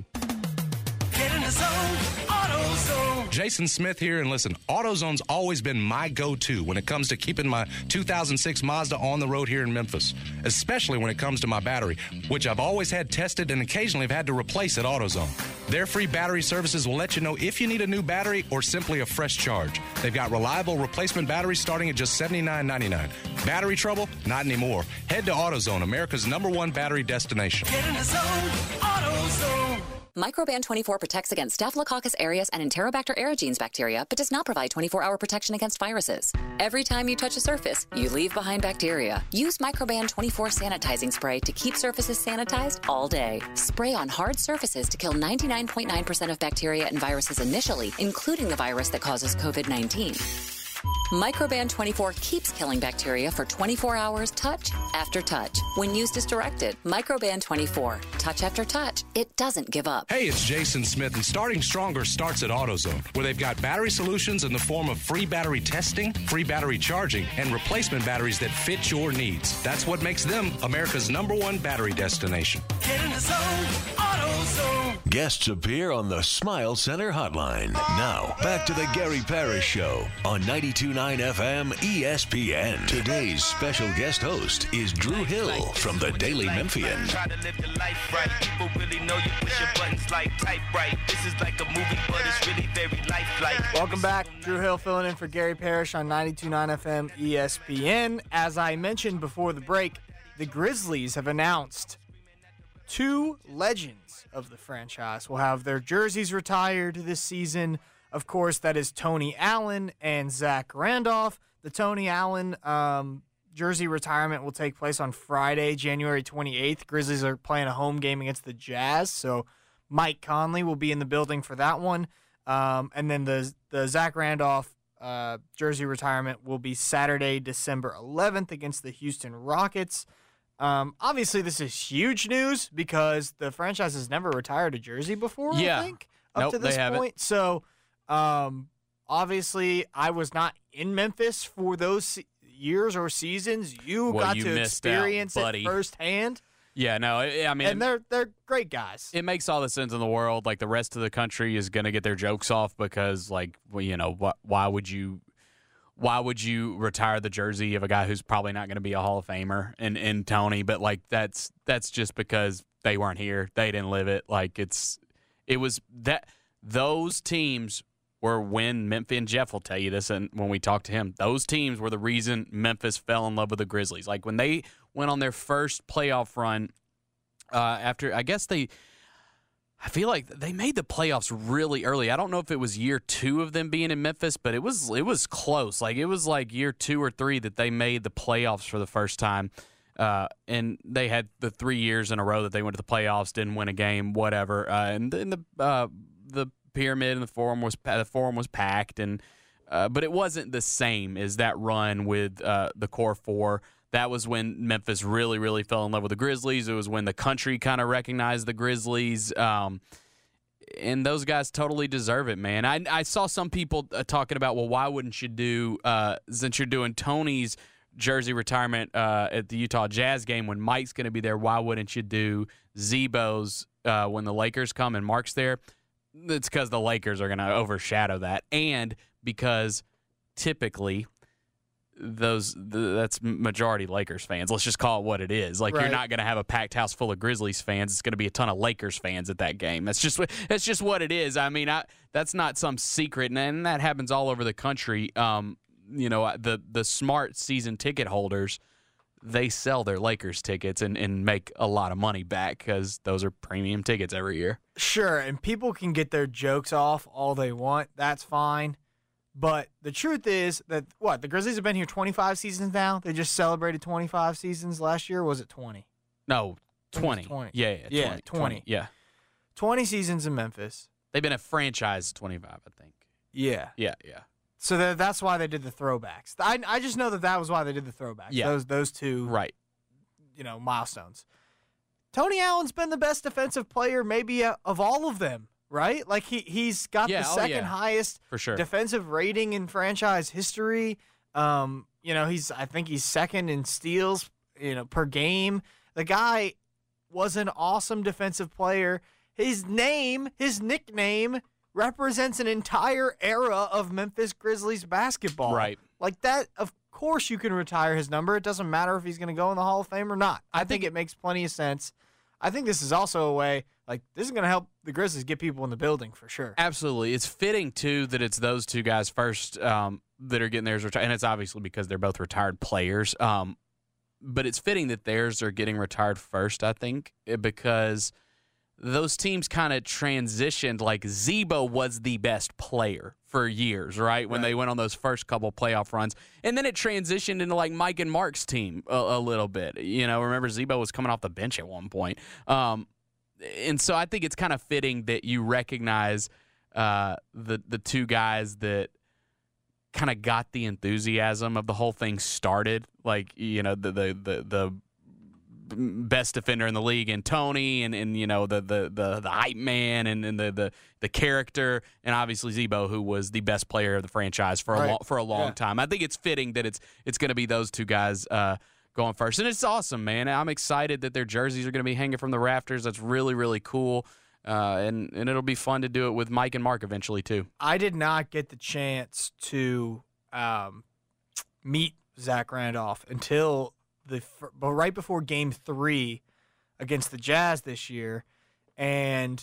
Get in the zone, AutoZone. Jason Smith here, and listen, AutoZone's always been my go-to when it comes to keeping my two thousand six Mazda on the road here in Memphis, especially when it comes to my battery, which I've always had tested and occasionally have had to replace at AutoZone. Their free battery services will let you know if you need a new battery or simply a fresh charge. They've got reliable replacement batteries starting at just seventy-nine ninety-nine. Battery trouble? Not anymore. Head to AutoZone, America's number one battery destination. Get in the zone, AutoZone. Microban twenty-four protects against Staphylococcus aureus and Enterobacter aerogenes bacteria, but does not provide twenty-four hour protection against viruses. Every time you touch a surface, you leave behind bacteria. Use Microban twenty-four sanitizing spray to keep surfaces sanitized all day. Spray on hard surfaces to kill ninety-nine point nine percent of bacteria and viruses initially, including the virus that causes COVID nineteen. Microban twenty-four keeps killing bacteria for twenty-four hours, touch after touch. When used as directed, Microban twenty-four, touch after touch, it doesn't give up. Hey, it's Jason Smith, and starting stronger starts at AutoZone, where they've got battery solutions in the form of free battery testing, free battery charging, and replacement batteries that fit your needs. That's what makes them America's number one battery destination. Get in the zone, AutoZone. Guests appear on the Smile Center hotline. Now, back to the Gary Parrish Show on ninety-two point nine F M E S P N. Today's special guest host is Drew Hill from the Daily Memphian. Try to live your life right. People really know you push your buttons like type right. This is like a movie, but it's really very lifelike. Welcome back. Drew Hill filling in for Gary Parrish on ninety-two point nine F M E S P N. As I mentioned before the break, the Grizzlies have announced two legends of the franchise will have their jerseys retired this season. Of course, that is Tony Allen and Zach Randolph. The Tony Allen um, jersey retirement will take place on Friday, January twenty-eighth. Grizzlies are playing a home game against the Jazz, so Mike Conley will be in the building for that one. Um, and then the the Zach Randolph uh, jersey retirement will be Saturday, December eleventh against the Houston Rockets. Um, obviously, this is huge news because the franchise has never retired a jersey before, yeah. I think, up nope, to this they haven't. point. So, um, obviously, I was not in Memphis for those se- years or seasons. You well, got you to missed experience out, buddy. it firsthand. Yeah, no, I I mean, and they're they're great guys. It makes all the sense in the world. Like the rest of the country is going to get their jokes off because, like, well, you know, wh- why would you, why would you retire the jersey of a guy who's probably not going to be a Hall of Famer in, in Tony? But, like, that's that's just because they weren't here. They didn't live it. Like, it's it was that those teams were when Memphis, and Jeff will tell you this and when we talk to him, those teams were the reason Memphis fell in love with the Grizzlies. Like, when they went on their first playoff run uh, after, I guess they – I feel like they made the playoffs really early. I don't know if it was year two of them being in Memphis, but it was it was close. Like it was like year two or three that they made the playoffs for the first time, uh, and they had the three years in a row that they went to the playoffs, didn't win a game, whatever. Uh, and then the uh, the pyramid and the forum was the forum was packed, and uh, but it wasn't the same as that run with uh, the core four. That was when Memphis really, really fell in love with the Grizzlies. It was when the country kind of recognized the Grizzlies. Um, and those guys totally deserve it, man. I, I saw some people uh, talking about, well, why wouldn't you do, uh, since you're doing Tony's jersey retirement uh, at the Utah Jazz game when Mike's going to be there, why wouldn't you do Z-Bo's uh, when the Lakers come and Mark's there? It's because the Lakers are going to overshadow that. And because typically – those the, that's majority Lakers fans. Let's just call it what it is. Like right. You're not going to have a packed house full of Grizzlies fans. It's going to be a ton of Lakers fans at that game. That's just that's just what it is. I mean, I, that's not some secret, and, and that happens all over the country. Um, you know, the the smart season ticket holders, they sell their Lakers tickets and, and make a lot of money back because those are premium tickets every year. Sure, and people can get their jokes off all they want. That's fine. But the truth is that, what, the Grizzlies have been here twenty-five seasons now? They just celebrated twenty-five seasons last year, or was it twenty? No, twenty. twenty. Yeah, yeah, yeah twenty, twenty. twenty. Yeah. twenty seasons in Memphis. They've been a franchise twenty-five, I think. Yeah. Yeah, yeah. So that, that's why they did the throwbacks. I, I just know that that was why they did the throwbacks. Yeah. Those, those two, right. you know, milestones. Tony Allen's been the best defensive player maybe uh, of all of them. Right? Like, he, he's got yeah, the oh, second yeah. highest For sure. defensive rating in franchise history. Um, you know, he's I think he's second in steals, you know, per game. The guy was an awesome defensive player. His name, his nickname, represents an entire era of Memphis Grizzlies basketball. Right. Like that, of course you can retire his number. It doesn't matter if he's going to go in the Hall of Fame or not. I, I think, think it makes plenty of sense. I think this is also a way, like, this is going to help the Grizzlies get people in the building for sure. Absolutely. It's fitting, too, that it's those two guys first um, that are getting theirs retired. And it's obviously because they're both retired players. Um, but it's fitting that theirs are getting retired first, I think, because those teams kind of transitioned. Like, Z-Bo was the best player for years, right, when right. they went on those first couple playoff runs. And then it transitioned into, like, Mike and Mark's team a, a little bit. You know, remember Z-Bo was coming off the bench at one point. Um, and so I think it's kind of fitting that you recognize uh, the the two guys that kind of got the enthusiasm of the whole thing started. Like, you know, the the the, the best defender in the league, and Tony, and, and you know the the the, the hype man, and, and the, the the character, and obviously Z-Bo, who was the best player of the franchise for right. a long, for a long yeah. time. I think it's fitting that it's it's going to be those two guys uh, going first, and it's awesome, man. I'm excited that their jerseys are going to be hanging from the rafters. That's really really cool, uh, and and it'll be fun to do it with Mike and Mark eventually too. I did not get the chance to um, meet Zach Randolph until the but right before Game Three against the Jazz this year, and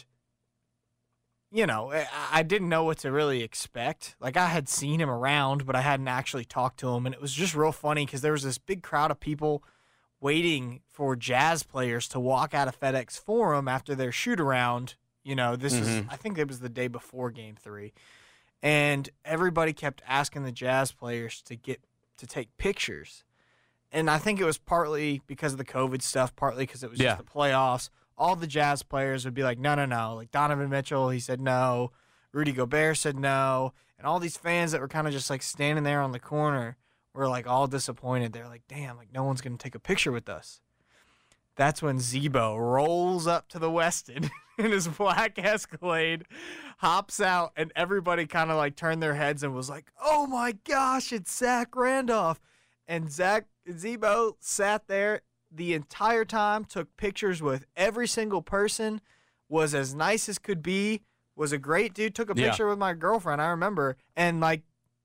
you know I, I didn't know what to really expect. Like, I had seen him around, but I hadn't actually talked to him, and it was just real funny because there was this big crowd of people waiting for Jazz players to walk out of FedEx Forum after their shoot around. You know, this mm-hmm. is I think it was the day before Game Three, and everybody kept asking the Jazz players to get to take pictures. And I think it was partly because of the COVID stuff, partly because it was yeah. just the playoffs. All the Jazz players would be like, no, no, no. Like Donovan Mitchell, he said no. Rudy Gobert said no. And all these fans that were kind of just like standing there on the corner were like all disappointed. They're like, damn, like no one's going to take a picture with us. That's when Z-Bo rolls up to the Westin in his black Escalade, hops out, and everybody kind of like turned their heads and was like, oh my gosh, it's Zach Randolph. And Zach Z-Bo sat there the entire time, took pictures with every single person, was as nice as could be, was a great dude, took a picture yeah. with my girlfriend, I remember. And, like,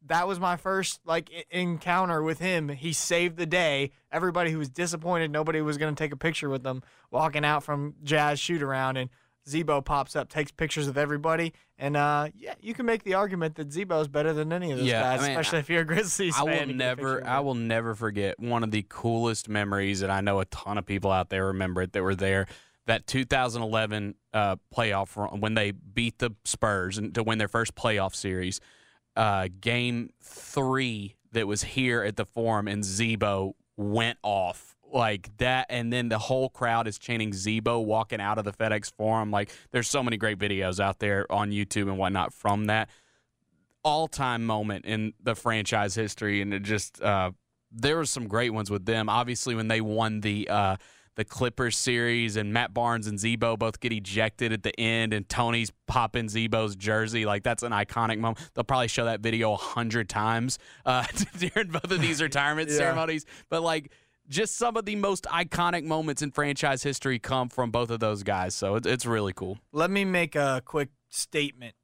that was my first like I- encounter with him. He saved the day. Everybody who was disappointed nobody was going to take a picture with them walking out from Jazz shoot around, and Zebo pops up, takes pictures of everybody, and uh, yeah, you can make the argument that Zebo's better than any of those Yeah, guys, I mean, especially if you're a Grizzlies I fan. will to get a picture never, with I him. will never forget one of the coolest memories, and I know a ton of people out there remember it that were there. That two thousand eleven uh, playoff run when they beat the Spurs and to win their first playoff series, uh, game three that was here at the Forum, and Zebo went off. Like that, and then the whole crowd is chanting Zebo walking out of the FedEx Forum. Like, there's so many great videos out there on YouTube and whatnot from that all-time moment in the franchise history, and it just uh, there were some great ones with them. Obviously, when they won the uh, the Clippers series, and Matt Barnes and Zebo both get ejected at the end, and Tony's popping Zebo's jersey. Like, that's an iconic moment. They'll probably show that video a hundred times uh, during both of these retirement Yeah. ceremonies. But like. Just some of the most iconic moments in franchise history come from both of those guys, so it's, it's really cool. Let me make a quick statement.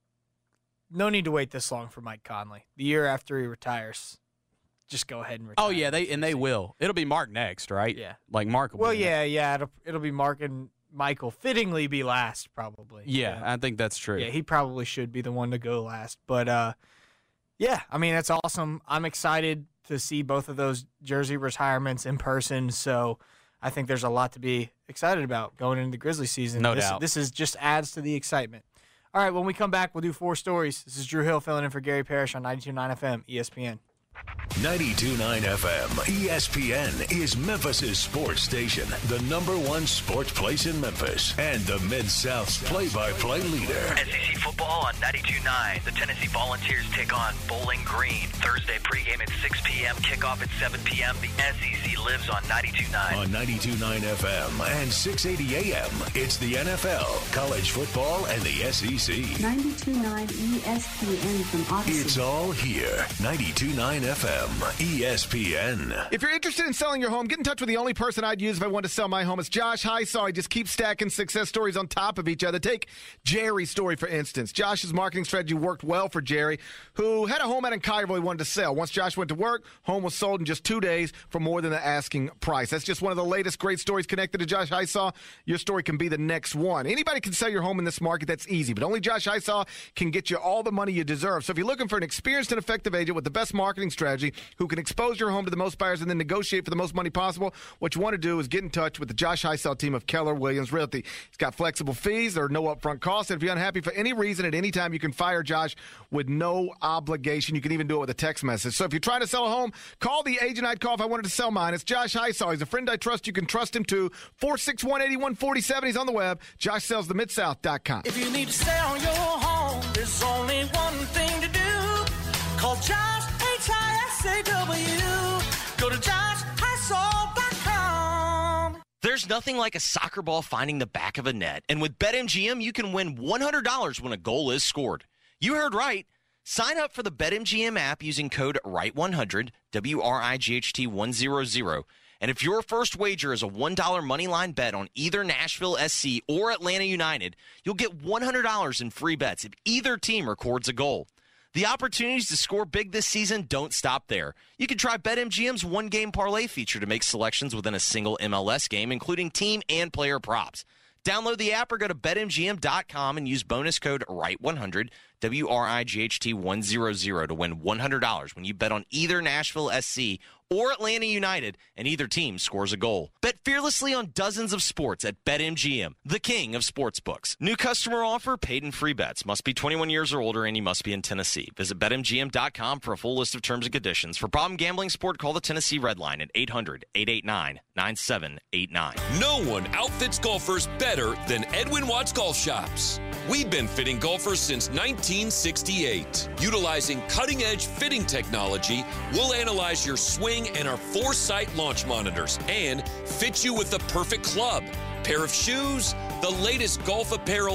No need to wait this long for Mike Conley. The year after he retires, just go ahead and retire. Oh yeah, they and they will. It'll be Mark next, right? Yeah. Like Mark. Will Well, be yeah, yeah. It'll, it'll be Mark and Michael. Fittingly be last, probably. Yeah, I think that's true. Yeah, he probably should be the one to go last. But, uh, yeah, I mean, that's awesome. I'm excited to see both of those jersey retirements in person. So I think there's a lot to be excited about going into the Grizzlies season. No this, doubt. This is just adds to the excitement. All right, when we come back, we'll do four stories. This is Drew Hill filling in for Gary Parrish on ninety-two point nine F M, E S P N. ninety-two point nine F M, E S P N is Memphis's sports station, the number one sports place in Memphis, and the Mid-South's play-by-play leader. S E C football on ninety-two point nine. The Tennessee Volunteers take on Bowling Green. Thursday pregame at six p.m., kickoff at seven p.m. The S E C lives on ninety-two point nine. On ninety-two point nine F M and six eighty A M, it's the N F L, college football, and the S E C. ninety-two point nine E S P N from Odyssey. It's all here. ninety-two point nine F M, E S P N. If you're interested in selling your home, get in touch with the only person I'd use if I wanted to sell my home. It's Josh Hysaw. He just keeps stacking success stories on top of each other. Take Jerry's story, for instance. Josh's marketing strategy worked well for Jerry, who had a home out in Cairo he wanted to sell. Once Josh went to work, home was sold in just two days for more than the asking price. That's just one of the latest great stories connected to Josh Hysaw. Your story can be the next one. Anybody can sell your home in this market. That's easy, but only Josh Hysaw can get you all the money you deserve. So if you're looking for an experienced and effective agent with the best marketing strategy who can expose your home to the most buyers and then negotiate for the most money possible, what you want to do is get in touch with the Josh Hysaw team of Keller Williams Realty. He's got flexible fees. There are no upfront costs. And if you're unhappy for any reason at any time, you can fire Josh with no obligation. You can even do it with a text message. So if you're trying to sell a home, call the agent I'd call if I wanted to sell mine. It's Josh Hysaw. He's a friend I trust. You can trust him too. four six one, eight one four seven. He's on the web. josh sells the mid south dot com. If you need to sell your home, there's only one thing to do. Call Josh, H I S A W. Go to josh hysaw dot com. There's nothing like a soccer ball finding the back of a net. And with BetMGM, you can win one hundred dollars when a goal is scored. You heard right. Sign up for the BetMGM app using code right one hundred, W R I G H T one hundred. And if your first wager is a one dollar moneyline bet on either Nashville S C or Atlanta United, you'll get one hundred dollars in free bets if either team records a goal. The opportunities to score big this season don't stop there. You can try BetMGM's one-game parlay feature to make selections within a single M L S game, including team and player props. Download the app or go to bet M G M dot com and use bonus code right one hundred, W R I G H T one hundred, to win one hundred dollars when you bet on either Nashville S C or Atlanta United and either team scores a goal. Bet fearlessly on dozens of sports at BetMGM, the king of sportsbooks. New customer offer, paid and free bets. Must be twenty-one years or older and you must be in Tennessee. Visit bet M G M dot com for a full list of terms and conditions. For problem gambling sport, call the Tennessee Red Line at eight hundred, eight eight nine, nine seven eight nine. No one outfits golfers better than Edwin Watts Golf Shops. We've been fitting golfers since nineteen sixty-eight. Utilizing cutting-edge fitting technology, we'll analyze your swing and our Foresight launch monitors and fit you with the perfect club, pair of shoes, the latest golf apparel,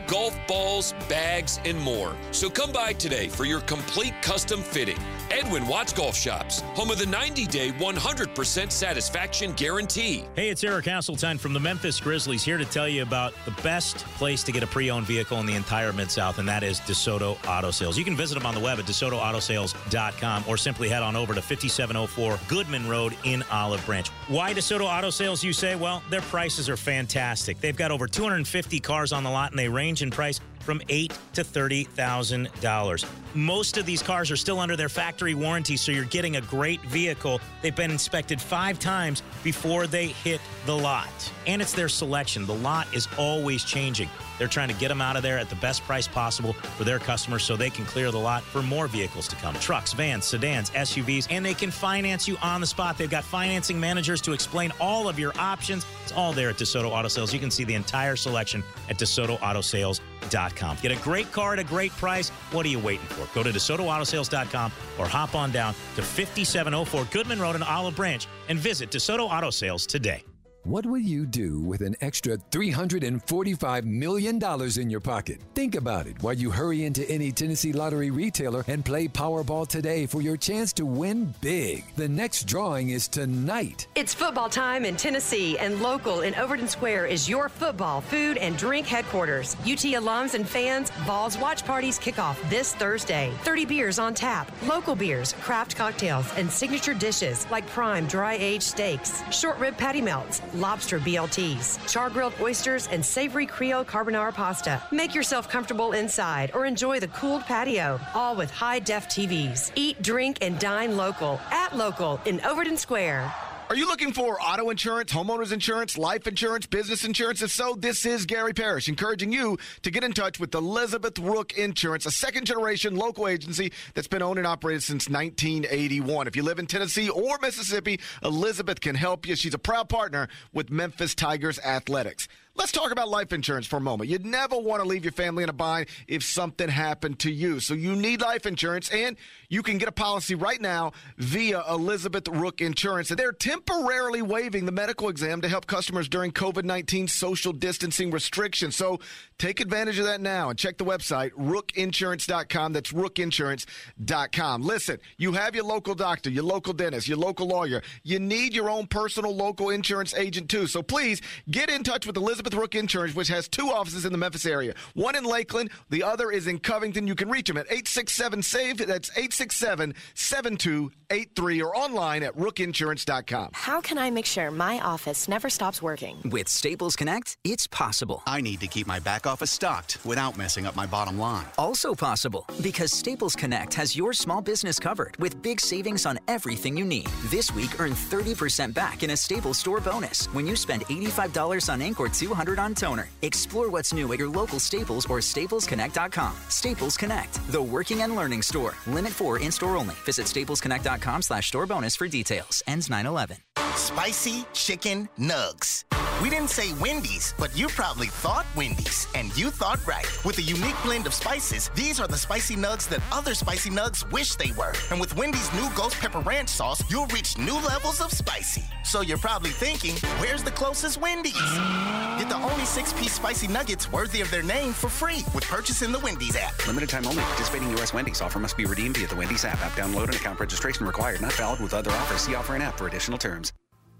golf balls, bags, and more. So come by today for your complete custom fitting. Edwin Watts Golf Shops, home of the ninety-day, one hundred percent satisfaction guarantee. Hey, it's Eric Hasseltine from the Memphis Grizzlies here to tell you about the best place to get a pre-owned vehicle in the entire Mid-South, and that is DeSoto Auto Sales. You can visit them on the web at DeSoto Auto Sales dot com or simply head on over to fifty-seven oh four Goodman Road in Olive Branch. Why DeSoto Auto Sales, you say? Well, their prices are fantastic. They've got over two hundred fifty cars on the lot, and they range in price from eight thousand to thirty thousand dollars. Most of these cars are still under their factory warranty, so you're getting a great vehicle. They've been inspected five times before they hit the lot. And it's their selection. The lot is always changing. They're trying to get them out of there at the best price possible for their customers so they can clear the lot for more vehicles to come. Trucks, vans, sedans, S U Vs, and they can finance you on the spot. They've got financing managers to explain all of your options. It's all there at DeSoto Auto Sales. You can see the entire selection at DeSoto Auto Sales dot com. Get a great car at a great price. What are you waiting for? Go to DeSoto Auto Sales dot com or hop on down to fifty-seven oh four Goodman Road in Olive Branch and visit DeSoto Auto Sales today. What will you do with an extra three hundred forty-five million dollars in your pocket? Think about it while you hurry into any Tennessee Lottery retailer and play Powerball today for your chance to win big. The next drawing is tonight. It's football time in Tennessee, and local in Overton Square is your football, food, and drink headquarters. U T alums and fans, Vols watch parties kick off this Thursday. thirty beers on tap, local beers, craft cocktails, and signature dishes like prime dry-aged steaks, short rib patty melts, lobster B L Ts, char-grilled oysters, and savory Creole carbonara pasta. Make yourself comfortable inside or enjoy the cooled patio, all with high-def T Vs. Eat, drink, and dine local at Local in Overton Square. Are you looking for auto insurance, homeowners insurance, life insurance, business insurance? If so, this is Gary Parrish encouraging you to get in touch with Elizabeth Rook Insurance, a second-generation local agency that's been owned and operated since nineteen eighty-one. If you live in Tennessee or Mississippi, Elizabeth can help you. She's a proud partner with Memphis Tigers Athletics. Let's talk about life insurance for a moment. You'd never want to leave your family in a bind if something happened to you. So you need life insurance, and you can get a policy right now via Elizabeth Rook Insurance. They're temporarily waiving the medical exam to help customers during COVID nineteen social distancing restrictions. So take advantage of that now and check the website, rook insurance dot com. That's rook insurance dot com. Listen, you have your local doctor, your local dentist, your local lawyer. You need your own personal local insurance agent, too. So please get in touch with Elizabeth Rook Insurance, which has two offices in the Memphis area. One in Lakeland, the other is in Covington. You can reach them at eight six seven, S A V E. That's eight six seven, seven two eight three or online at rook insurance dot com. How can I make sure my office never stops working? With Staples Connect, it's possible. I need to keep my back office stocked without messing up my bottom line. Also possible, because Staples Connect has your small business covered with big savings on everything you need. This week, earn thirty percent back in a Staples store bonus when you spend eighty-five dollars on ink or two hundred dollars on toner. Explore what's new at your local Staples or staples connect dot com. Staples Connect, the working and learning store. Limit four in-store only. Visit staples connect dot com slash store bonus for details. Ends nine eleven. Spicy chicken nugs. We didn't say Wendy's, but you probably thought Wendy's, and you thought right. With a unique blend of spices, these are the spicy nugs that other spicy nugs wish they were. And with Wendy's new Ghost Pepper Ranch sauce, you'll reach new levels of spicy. So you're probably thinking, where's the closest Wendy's? Get the only six-piece spicy nuggets worthy of their name for free with purchase in the Wendy's app. Limited time only. Participating U S Wendy's. Offer must be redeemed via the Wendy's app. App download and account registration required. Not valid with other offers. See offer and app for additional terms.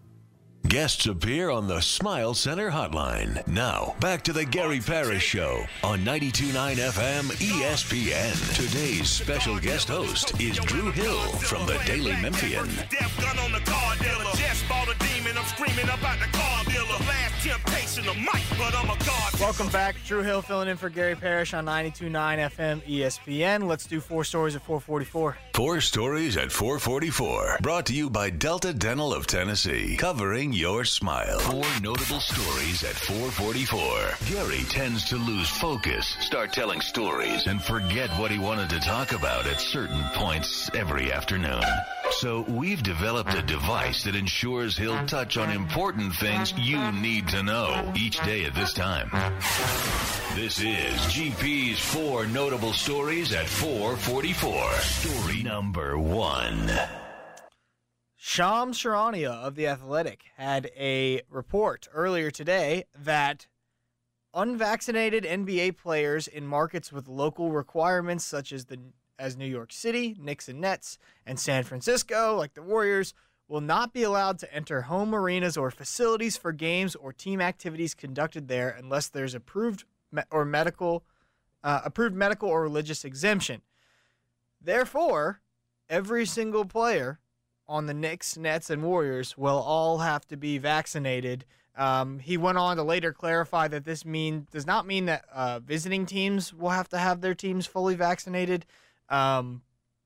Guests appear on the Smile Center hotline. Now, back to the Gary Parrish Show on ninety-two point nine F M E S P N. Today's special guest host is Drew Hill from the Daily Memphian. Welcome back. Drew Hill filling in for Gary Parrish on ninety-two point nine F M E S P N. Let's do four stories at four forty-four. Four stories at four forty-four. Brought to you by Delta Dental of Tennessee. Covering your smile. Four notable stories at four forty-four. Gary tends to lose focus, start telling stories, and forget what he wanted to talk about at certain points every afternoon. So we've developed a device that ensures he'll touch on important things you need to know each day at this time. This is G P's Four Notable Stories at four forty-four. Story number one. Shams Charania of The Athletic had a report earlier today that unvaccinated N B A players in markets with local requirements such as the as New York City, Knicks and Nets, and San Francisco, like the Warriors, will not be allowed to enter home arenas or facilities for games or team activities conducted there unless there's approved me- or medical uh, approved medical or religious exemption. Therefore, every single player on the Knicks, Nets, and Warriors will all have to be vaccinated. Um, he went on to later clarify that this mean does not mean that uh, visiting teams will have to have their teams fully vaccinated, um,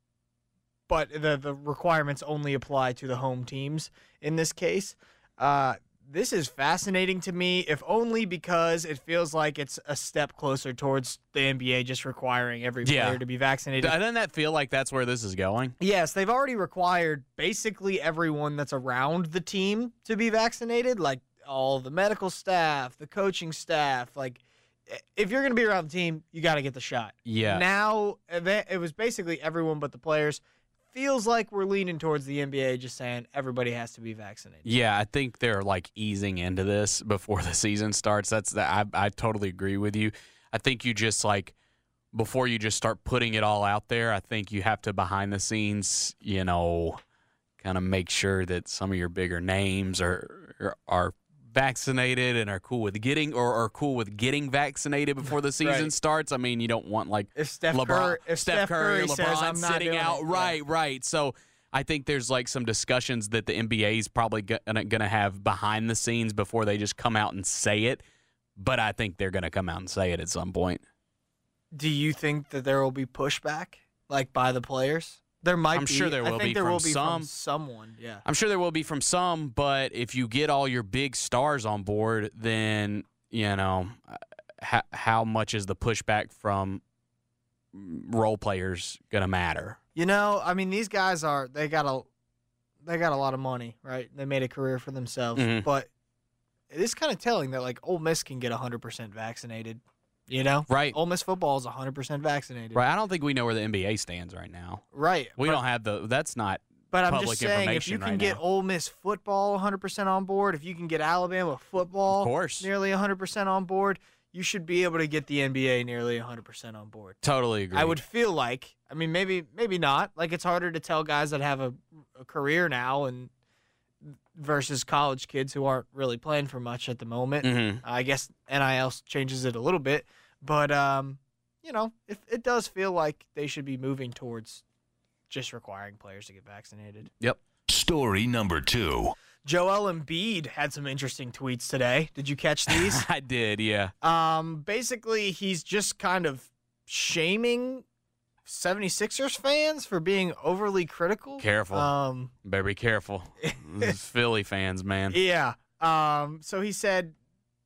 but the, the requirements only apply to the home teams in this case. Uh, this is fascinating to me, if only because it feels like it's a step closer towards the N B A just requiring every player Yeah. to be vaccinated. Doesn't that feel like that's where this is going? Yes, they've already required basically everyone that's around the team to be vaccinated, like all the medical staff, the coaching staff. Like, if you're going to be around the team, you got to get the shot. Yeah. Now, it was basically everyone but the players. Feels like we're leaning towards the N B A just saying everybody has to be vaccinated. Yeah, I think they're like easing into this before the season starts. That's the, I, I totally agree with you. I think you just like before you just start putting it all out there, I think you have to behind the scenes, you know, kind of make sure that some of your bigger names are are, are vaccinated and are cool with getting or are cool with getting vaccinated before the season Right. starts. I mean, you don't want like If Steph LeBron, Curry, if Steph, Steph Curry, Curry or says, LeBron "I'm not sitting doing out. it," Right, right. So I think there's like some discussions that the N B A is probably going to have behind the scenes before they just come out and say it. But I think they're going to come out and say it at some point. Do you think that there will be pushback, like by the players? There might I'm be. sure there will I think be there from will be some. from someone, yeah. I'm sure there will be from some, but if you get all your big stars on board, then, you know, how, how much is the pushback from role players going to matter? You know, I mean, these guys are they got a they got a lot of money, right? They made a career for themselves, Mhm. but it is kind of telling that like Ole Miss can get one hundred percent vaccinated. You know, right? Ole Miss football is one hundred percent vaccinated, Right. I don't think we know where the N B A stands right now. Right. We but, don't have the. That's not. But I'm public just saying, if you information can right get now. Ole Miss football one hundred percent on board, if you can get Alabama football, Of course. nearly one hundred percent on board, you should be able to get the N B A nearly one hundred percent on board. Totally agree. I would feel like, I mean, maybe maybe not. Like, it's harder to tell guys that have a, a career now and versus college kids who aren't really playing for much at the moment. Mhm. I guess N I L changes it a little bit, but um, you know, if it does feel like they should be moving towards just requiring players to get vaccinated. Yep. Story number two. Joel Embiid had some interesting tweets today. Did you catch these? I did, yeah. Um, basically, he's just kind of shaming seventy-sixers fans for being overly critical. Careful. Um, Better be careful. This is Philly fans, man. yeah. Um, so he said,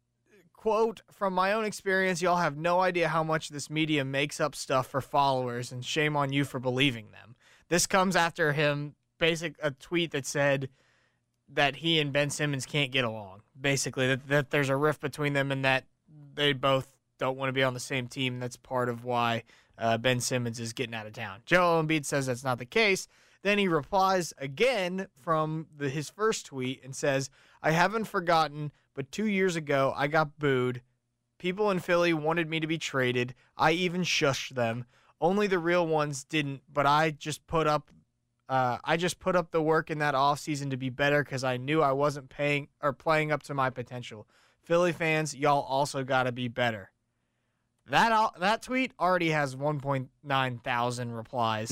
quote, "From my own experience, y'all have no idea how much this media makes up stuff for followers, and shame on you for believing them." This comes after him, basic a tweet that said that he and Ben Simmons can't get along. Basically, that, that there's a rift between them and that they both don't want to be on the same team. That's part of why uh, Ben Simmons is getting out of town. Joel Embiid says that's not the case. Then he replies again from the, his first tweet and says, "I haven't forgotten, but two years ago I got booed. People in Philly wanted me to be traded. I even shushed them. Only the real ones didn't, but I just put up uh, I just put up the work in that offseason to be better because I knew I wasn't paying or playing up to my potential. Philly fans, y'all also got to be better." That al- that tweet already has one point nine thousand replies.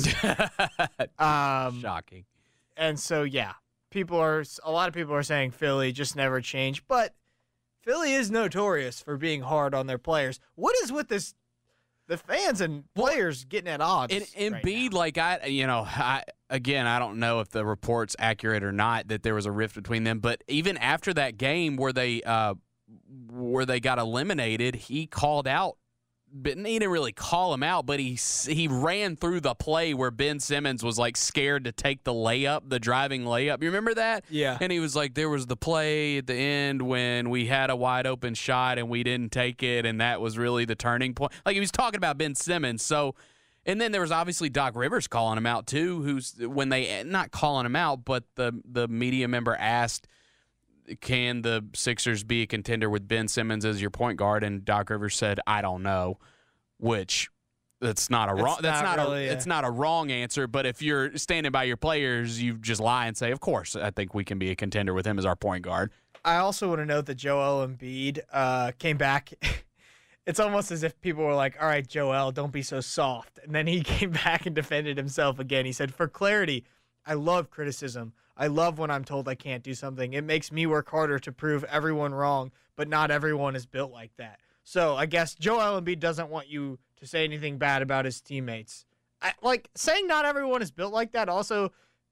um, Shocking. And so, yeah, people are a lot of people are saying Philly just never changed, but Philly is notorious for being hard on their players. What is with this? The fans and players getting at odds. And Embiid, like I, you know, I again, I don't know if the report's accurate or not that there was a rift between them. But even after that game where they, uh, where they got eliminated, he called out. But he didn't really call him out, but he he ran through the play where Ben Simmons was like scared to take the layup, the driving layup. You remember that? Yeah. And he was like, there was the play at the end when we had a wide open shot and we didn't take it, and that was really the turning point. Like he was talking about Ben Simmons. So, and then there was obviously Doc Rivers calling him out too. Who's when they not calling him out, but the the media member asked can the Sixers be a contender with Ben Simmons as your point guard? And Doc Rivers said, I don't know, which that's not a That's wrong that's not not, really a, a- it's not a wrong answer. But if you're standing by your players, you just lie and say, of course, I think we can be a contender with him as our point guard. I also want to note that Joel Embiid uh, came back. It's almost as if people were like, all right, Joel, don't be so soft. And then he came back and defended himself again. He said, for clarity, I love criticism. I love when I'm told I can't do something. It makes me work harder to prove everyone wrong, but not everyone is built like that. So I guess Joel Embiid doesn't want you to say anything bad about his teammates. I, like, saying not everyone is built like that also,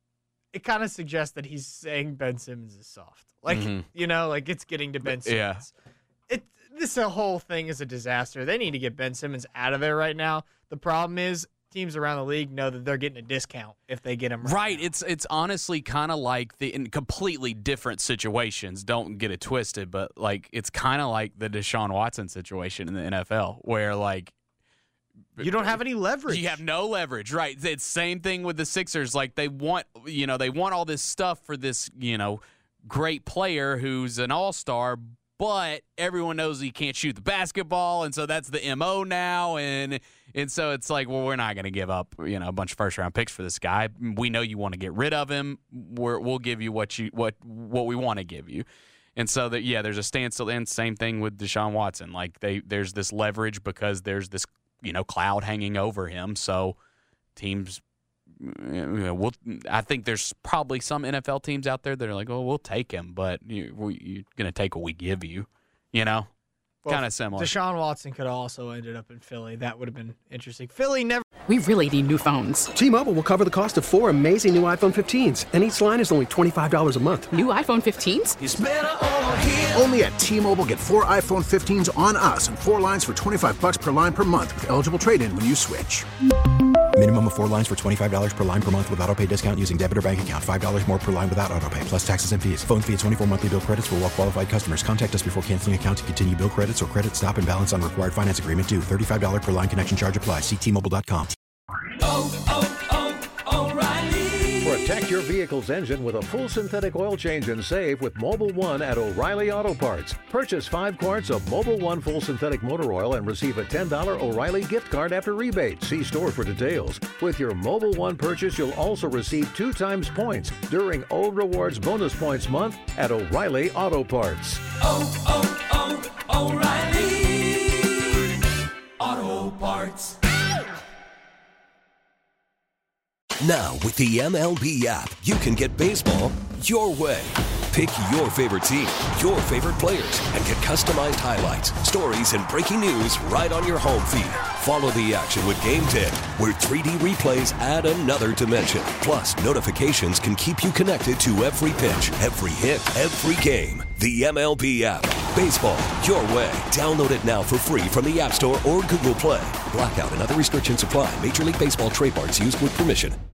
it kind of suggests that he's saying Ben Simmons is soft. Like, Mhm. you know, like it's getting to Ben Simmons. Yeah. It This whole thing is a disaster. They need to get Ben Simmons out of there right now. The problem is teams around the league know that they're getting a discount if they get him right. Right. It's it's honestly kind of like the in completely different situations. Don't get it twisted, but like it's kind of like the Deshaun Watson situation in the N F L, where like you don't have any leverage. You have no leverage, right? It's same thing with the Sixers. Like they want, you know, they want all this stuff for this, you know, great player who's an all-star. But everyone knows he can't shoot the basketball, and so that's the M O now. And and so it's like, well, we're not going to give up, you know, a bunch of first round picks for this guy. We know you want to get rid of him. We're, we'll give you what you what what we want to give you. And so that yeah, there's a standstill. And same thing with Deshaun Watson. Like they there's this leverage because there's this you know cloud hanging over him. So teams. You know, we'll, I think there's probably some N F L teams out there that are like, oh, we'll take him, but you, we, you're going to take what we give you, you know? Well, kind of similar. Deshaun Watson could have also ended up in Philly. That would have been interesting. Philly never. We really need new phones. T-Mobile will cover the cost of four amazing new iPhone fifteens, and each line is only twenty-five dollars a month. New iPhone fifteens? It's better over here. Only at T-Mobile, get four iPhone fifteens on us and four lines for twenty-five bucks per line per month with eligible trade-in when you switch. Minimum of four lines for twenty-five dollars per line per month with autopay discount using debit or bank account. five dollars more per line without autopay, plus taxes and fees. Phone fee at twenty-four monthly bill credits for well-qualified customers. Contact us before canceling account to continue bill credits or credit stop and balance on required finance agreement due. thirty-five dollars per line connection charge applies. See T Mobile dot com. Oh, oh, oh, O'Reilly. Protect your vehicle's engine with a full synthetic oil change and save with Mobil one at O'Reilly Auto Parts. Purchase five quarts of Mobil one full synthetic motor oil and receive a ten dollars O'Reilly gift card after rebate. See store for details. With your Mobil one purchase, you'll also receive two times points during O Rewards Bonus Points Month at O'Reilly Auto Parts. Oh, oh, oh, O'Reilly Auto Parts. Now, with the M L B app, you can get baseball your way. Pick your favorite team, your favorite players, and get customized highlights, stories, and breaking news right on your home feed. Follow the action with Game ten, where three D replays add another dimension. Plus, notifications can keep you connected to every pitch, every hit, every game. The M L B app. Baseball your way. Download it now for free from the App Store or Google Play. Blackout and other restrictions apply. Major League Baseball trademarks used with permission.